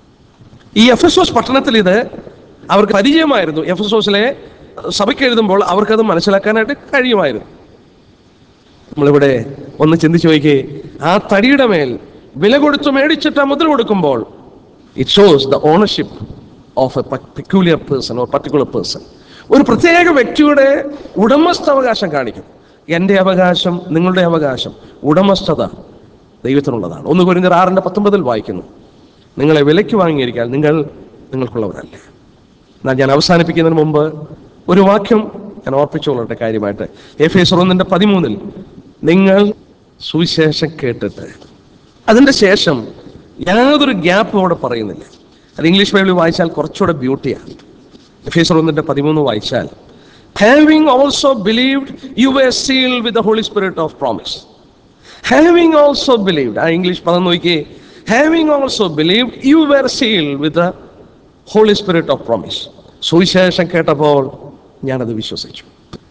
ഈ എഫെസോസ് പട്ടണത്തിൽ ഇത് അവർക്ക് പരിചയമായിരുന്നു. എഫെസോസിലെ സഭയ്ക്ക് എഴുതുമ്പോൾ അവർക്കത് മനസ്സിലാക്കാനായിട്ട് കഴിയുമായിരുന്നു. നമ്മളിവിടെ ഒന്ന് ചിന്തിച്ചു നോക്കിയേ, ആ തടിയുടെ മേൽ വില കൊടുത്ത് മേടിച്ചിട്ട് ആ മുദ്ര കൊടുക്കുമ്പോൾ it shows the ownership of a peculiar person or particular person. ഒരു പ്രത്യേക വ്യക്തിയുടെ ഉടമസ്ഥാവകാശം കാണിക്കും. എൻ്റെ അവകാശം, നിങ്ങളുടെ അവകാശം, ഉടമസ്ഥത ദൈവത്തിനുള്ളതാണ്. ഒന്ന് കൊരിന്ത്യർ ആറിന്റെ പത്തൊമ്പതിൽ വായിക്കുന്നു, നിങ്ങളെ വിലയ്ക്ക് വാങ്ങിയിരിക്കാൻ നിങ്ങൾ നിങ്ങൾക്കുള്ളവരല്ലേ. എന്നാൽ ഞാൻ അവസാനിപ്പിക്കുന്നതിന് മുമ്പ് ഒരു വാക്യം ഞാൻ ഓർപ്പിച്ചുകൊള്ളട്ടെ കാര്യമായിട്ട്. എഫേസ്യർ ഒന്നിന്റെ പതിമൂന്നിൽ നിങ്ങൾ സുവിശേഷം കേട്ടിട്ട്, അതിൻ്റെ ശേഷം യാതൊരു ഗ്യാപ്പും അവിടെ പറയുന്നില്ല. അത് ഇംഗ്ലീഷ് ബൈബിളിൽ വായിച്ചാൽ കുറച്ചുകൂടെ ബ്യൂട്ടിയാണ്. എഫേസ്യർ ഒന്നിന്റെ പതിമൂന്ന് വായിച്ചാൽ Having also believed, you were sealed with the Holy Spirit of promise. Having also believed, ആ ഇംഗ്ലീഷ് പദം നോക്കിയേ. Having also believed, you were sealed with the Holy Spirit of promise. സുവിശേഷം കേട്ടപ്പോൾ ഞാനത് വിശ്വസിച്ചു.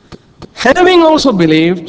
Having also believed,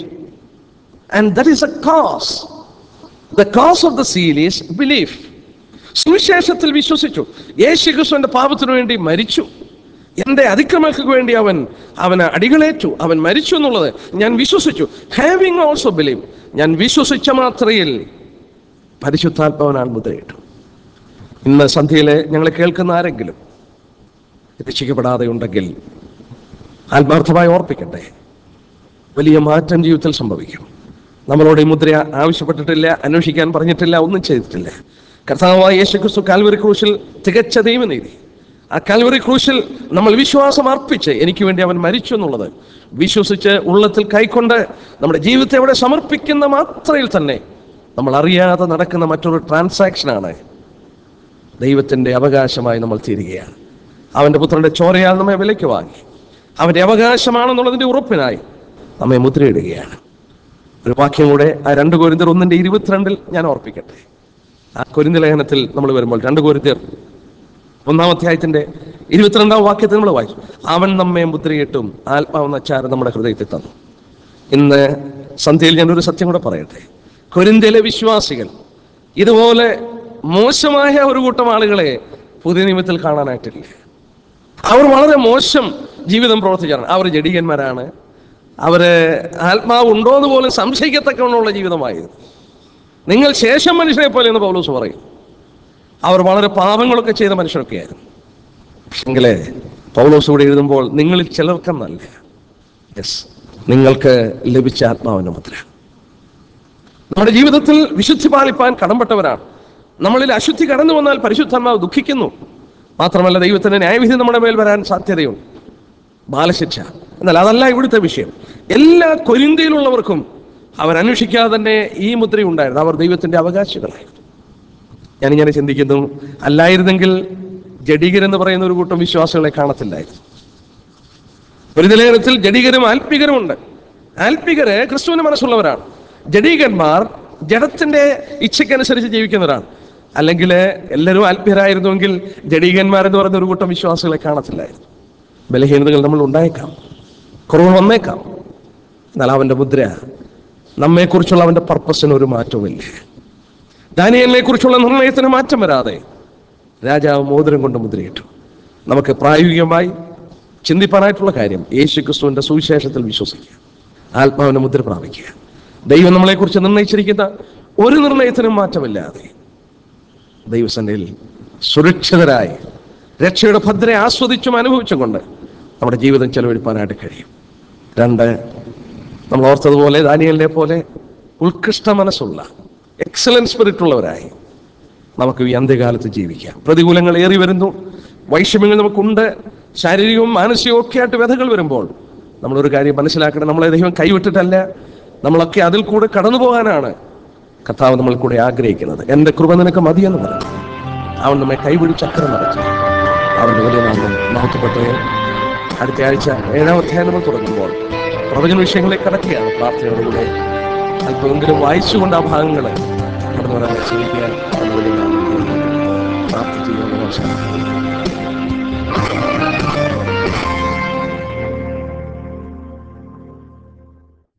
and that is a cause. The cause of the seal is belief. സുവിശേഷത്തിൽ വിശ്വസിച്ചു. യേശു ക്രിസ്തുവിന്റെ പാപത്തിനു വേണ്ടി മരിച്ചു, എൻ്റെ അതിക്രമങ്ങൾക്ക് വേണ്ടി അവൻ അവന് അടികളേറ്റു, അവൻ മരിച്ചു എന്നുള്ളത് ഞാൻ വിശ്വസിച്ചു. ഹാവിങ് ഓൾസോ ബിലീവ്, ഞാൻ വിശ്വസിച്ച മാത്രയിൽ പരിശുദ്ധാത്മാവിനാൽ മുദ്രയിട്ടു. ഇന്ന് സന്ധ്യയിലെ ഞങ്ങളെ കേൾക്കുന്ന ആരെങ്കിലും രക്ഷിക്കപ്പെടാതെ ഉണ്ടെങ്കിൽ ആത്മാർത്ഥമായി ഓർപ്പിക്കട്ടെ, വലിയ മാറ്റം ജീവിതത്തിൽ സംഭവിക്കും. നമ്മളോട് ഈ മുദ്ര ആവശ്യപ്പെട്ടിട്ടില്ല, അന്വേഷിക്കാൻ പറഞ്ഞിട്ടില്ല, ഒന്നും ചെയ്തിട്ടില്ല. കർത്താവായ യേശു ക്രിസ്തു കാൽവരി ക്രൂശിൽ തികച്ച ദൈവനീതി, ആ കാൽവരി ക്രൂശിൽ നമ്മൾ വിശ്വാസം അർപ്പിച്ച് എനിക്ക് വേണ്ടി അവൻ മരിച്ചു എന്നുള്ളത് വിശ്വസിച്ച് ഉള്ളത്തിൽ കൈക്കൊണ്ട് നമ്മുടെ ജീവിതത്തെ അവിടെ സമർപ്പിക്കുന്ന മാത്രയിൽ തന്നെ നമ്മൾ അറിയാതെ നടക്കുന്ന മറ്റൊരു ട്രാൻസാക്ഷനാണ് ദൈവത്തിൻ്റെ അവകാശമായി നമ്മൾ തീരുകയാണ്. അവൻ്റെ പുത്രൻ്റെ ചോരയാൽ നമ്മെ വിലയ്ക്ക് വാങ്ങി അവൻ്റെ അവകാശമാണെന്നുള്ളതിൻ്റെ ഉറപ്പിനായി നമ്മെ മുദ്രയിടുകയാണ്. ഒരു വാക്യം കൂടെ ആ രണ്ട് കൊരിന്ത്യർ ഒന്നിൻ്റെ ഇരുപത്തിരണ്ടിൽ ഞാൻ ഓർപ്പിക്കട്ടെ. ആ കൊരിന്ത്യ ലേഖനത്തിൽ നമ്മൾ വരുമ്പോൾ രണ്ട് കൊരിന്ത്യർ ഒന്നാം അധ്യായത്തിന്റെ ഇരുപത്തിരണ്ടാം വാക്യത്തിൽ നമ്മൾ വായിച്ചു, അവൻ നമ്മെ മുദ്രയിട്ടും ആത്മാവെന്ന അച്ചാരം നമ്മുടെ ഹൃദയത്തിൽ തന്നു. ഇന്ന് സന്ധ്യയിൽ ഞാനൊരു സത്യം കൂടെ പറയട്ടെ. കൊരിന്ത്യയിലെ വിശ്വാസികൾ ഇതുപോലെ മോശമായ ഒരു കൂട്ടം ആളുകളെ പുതിയ നിയമത്തിൽ കാണാനായിട്ടില്ല. അവർ വളരെ മോശം ജീവിതം പ്രവർത്തിച്ചാണ്. അവർ ജഡികന്മാരാണ്. അവര് ആത്മാവ് ഉണ്ടോ എന്ന് പോലും സംശയിക്കത്തക്കവണ്ണമുള്ള ജീവിതമായിരുന്നു. നിങ്ങൾ ശേഷം മനുഷ്യരെ പോലെ എന്ന് പൗലോസ് പറയും. അവർ വളരെ പാപങ്ങളൊക്കെ ചെയ്ത മനുഷ്യരൊക്കെയായിരുന്നു. പക്ഷെങ്കിലേ പൗലോസ് കൂടെ എഴുതുമ്പോൾ നിങ്ങളിൽ ചിലർക്കെന്നല്ല, യെസ്, നിങ്ങൾക്ക് ലഭിച്ച ആത്മാവിന്റെ മുദ്ര. നമ്മുടെ ജീവിതത്തിൽ വിശുദ്ധി പാലിപ്പാൻ കടംപെട്ടവരാണ്. നമ്മളിൽ അശുദ്ധി കടന്നു വന്നാൽ പരിശുദ്ധാത്മാവ് ദുഃഖിക്കുന്നു. മാത്രമല്ല, ദൈവത്തിന്റെ ന്യായവിധി നമ്മുടെ മേൽ വരാൻ സാധ്യതയുണ്ട്, ബാലശിക്ഷ. എന്നാൽ അതല്ല ഇവിടുത്തെ വിഷയം. എല്ലാ കൊരിന്ത്യയിലുള്ളവർക്കും അവരന്വേഷിക്കാതെ തന്നെ ഈ മുദ്രയുണ്ടായിരുന്നു. അവർ ദൈവത്തിന്റെ അവകാശികളായിരുന്നു. ഞാനിങ്ങനെ ചിന്തിക്കുന്നു, അല്ലായിരുന്നെങ്കിൽ ജഡികരെന്ന് പറയുന്ന ഒരു കൂട്ടം വിശ്വാസികളെ കാണത്തില്ലായിരുന്നു. ഒരു നിലയത്തിൽ ജഡികരും ആൽപ്പികരും ഉണ്ട്. ആൽപ്പികര് ക്രിസ്തുവിന് മനസ്സുള്ളവരാണ്. ജഡീകന്മാർ ജഡത്തിന്റെ ഇച്ഛയ്ക്കനുസരിച്ച് ജീവിക്കുന്നവരാണ്. അല്ലെങ്കിൽ എല്ലാവരും ആൽപ്പികരായിരുന്നുവെങ്കിൽ ജഡീകന്മാരെന്ന് പറയുന്ന ഒരു കൂട്ടം വിശ്വാസികളെ കാണത്തില്ലായിരുന്നു. ബലഹീനതകൾ നമ്മൾ ഉണ്ടായേക്കാം, കുറവ് വന്നേക്കാം. എന്നാൽ അവന്റെ മുദ്ര, നമ്മെക്കുറിച്ചുള്ള അവന്റെ പർപ്പസിന് ഒരു മാറ്റവുമില്ല. ദാനിയേലിനെ കുറിച്ചുള്ള നിർണയത്തിന് മാറ്റം വരാതെ രാജാവ് മോതിരം കൊണ്ട് മുദ്രയിട്ടു. നമുക്ക് പ്രായോഗികമായി ചിന്തിപ്പാനായിട്ടുള്ള കാര്യം, യേശു ക്രിസ്തുവിന്റെ സുവിശേഷത്തിൽ വിശ്വസിക്കുക, ആത്മാവിന്റെ മുദ്ര പ്രാപിക്കുക. ദൈവം നമ്മളെക്കുറിച്ച് നിർണയിച്ചിരിക്കുന്ന ഒരു നിർണയത്തിനും മാറ്റമില്ലാതെ ദൈവസന്നിധിയിൽ സുരക്ഷിതരായി രക്ഷയുടെ ഭദ്രയെ ആസ്വദിച്ചും അനുഭവിച്ചും കൊണ്ട് നമ്മുടെ ജീവിതം ചെലവഴിപ്പാനായിട്ട് കഴിയും. രണ്ട്, നമ്മൾ ഓർത്തതുപോലെ ദാനിയേലിനെ പോലെ ഉത്കൃഷ്ട മനസ്സുള്ള എക്സലന്റ് സ്പിരിറ്റ് ഉള്ളവരായി നമുക്ക് ഈ അന്ത്യകാലത്ത് ജീവിക്കാം. പ്രതികൂലങ്ങൾ ഏറി വരുന്നു, വൈഷമ്യങ്ങൾ നമുക്കുണ്ട്, ശാരീരികവും മാനസികവും ഒക്കെ ആയിട്ട് വ്യഥകൾ വരുമ്പോൾ നമ്മളൊരു കാര്യം മനസ്സിലാക്കണം, നമ്മളെ ദൈവം കൈവിട്ടിട്ടല്ല, നമ്മളൊക്കെ അതിൽ കൂടെ കടന്നു പോകാനാണ് കർത്താവ് നമ്മൾ കൂടെ ആഗ്രഹിക്കുന്നത്. എൻ്റെ കൃപ നിനക്ക് മതിയെന്ന് പറഞ്ഞു അവൻ നമ്മെ കൈപിടിച്ച് അക്കരെ നടത്തി. അവൻ്റെ വലിയ നാമം മഹത്വപ്പെട്ടത്. അടുത്ത ആഴ്ച ഏഴാം അധ്യായം നമ്മൾ തുടങ്ങുമ്പോൾ പ്രവചന വിഷയങ്ങളിലേക്ക് കടക്കുകയാണ്. പ്രാർത്ഥനയോടുകൂടെ അല്പമെങ്കിലും വായിച്ചുകൊണ്ട് ആ ഭാഗങ്ങൾ കടന്നു വരാൻ ശ്രമിക്കാൻ പ്രാർത്ഥിക്കുക.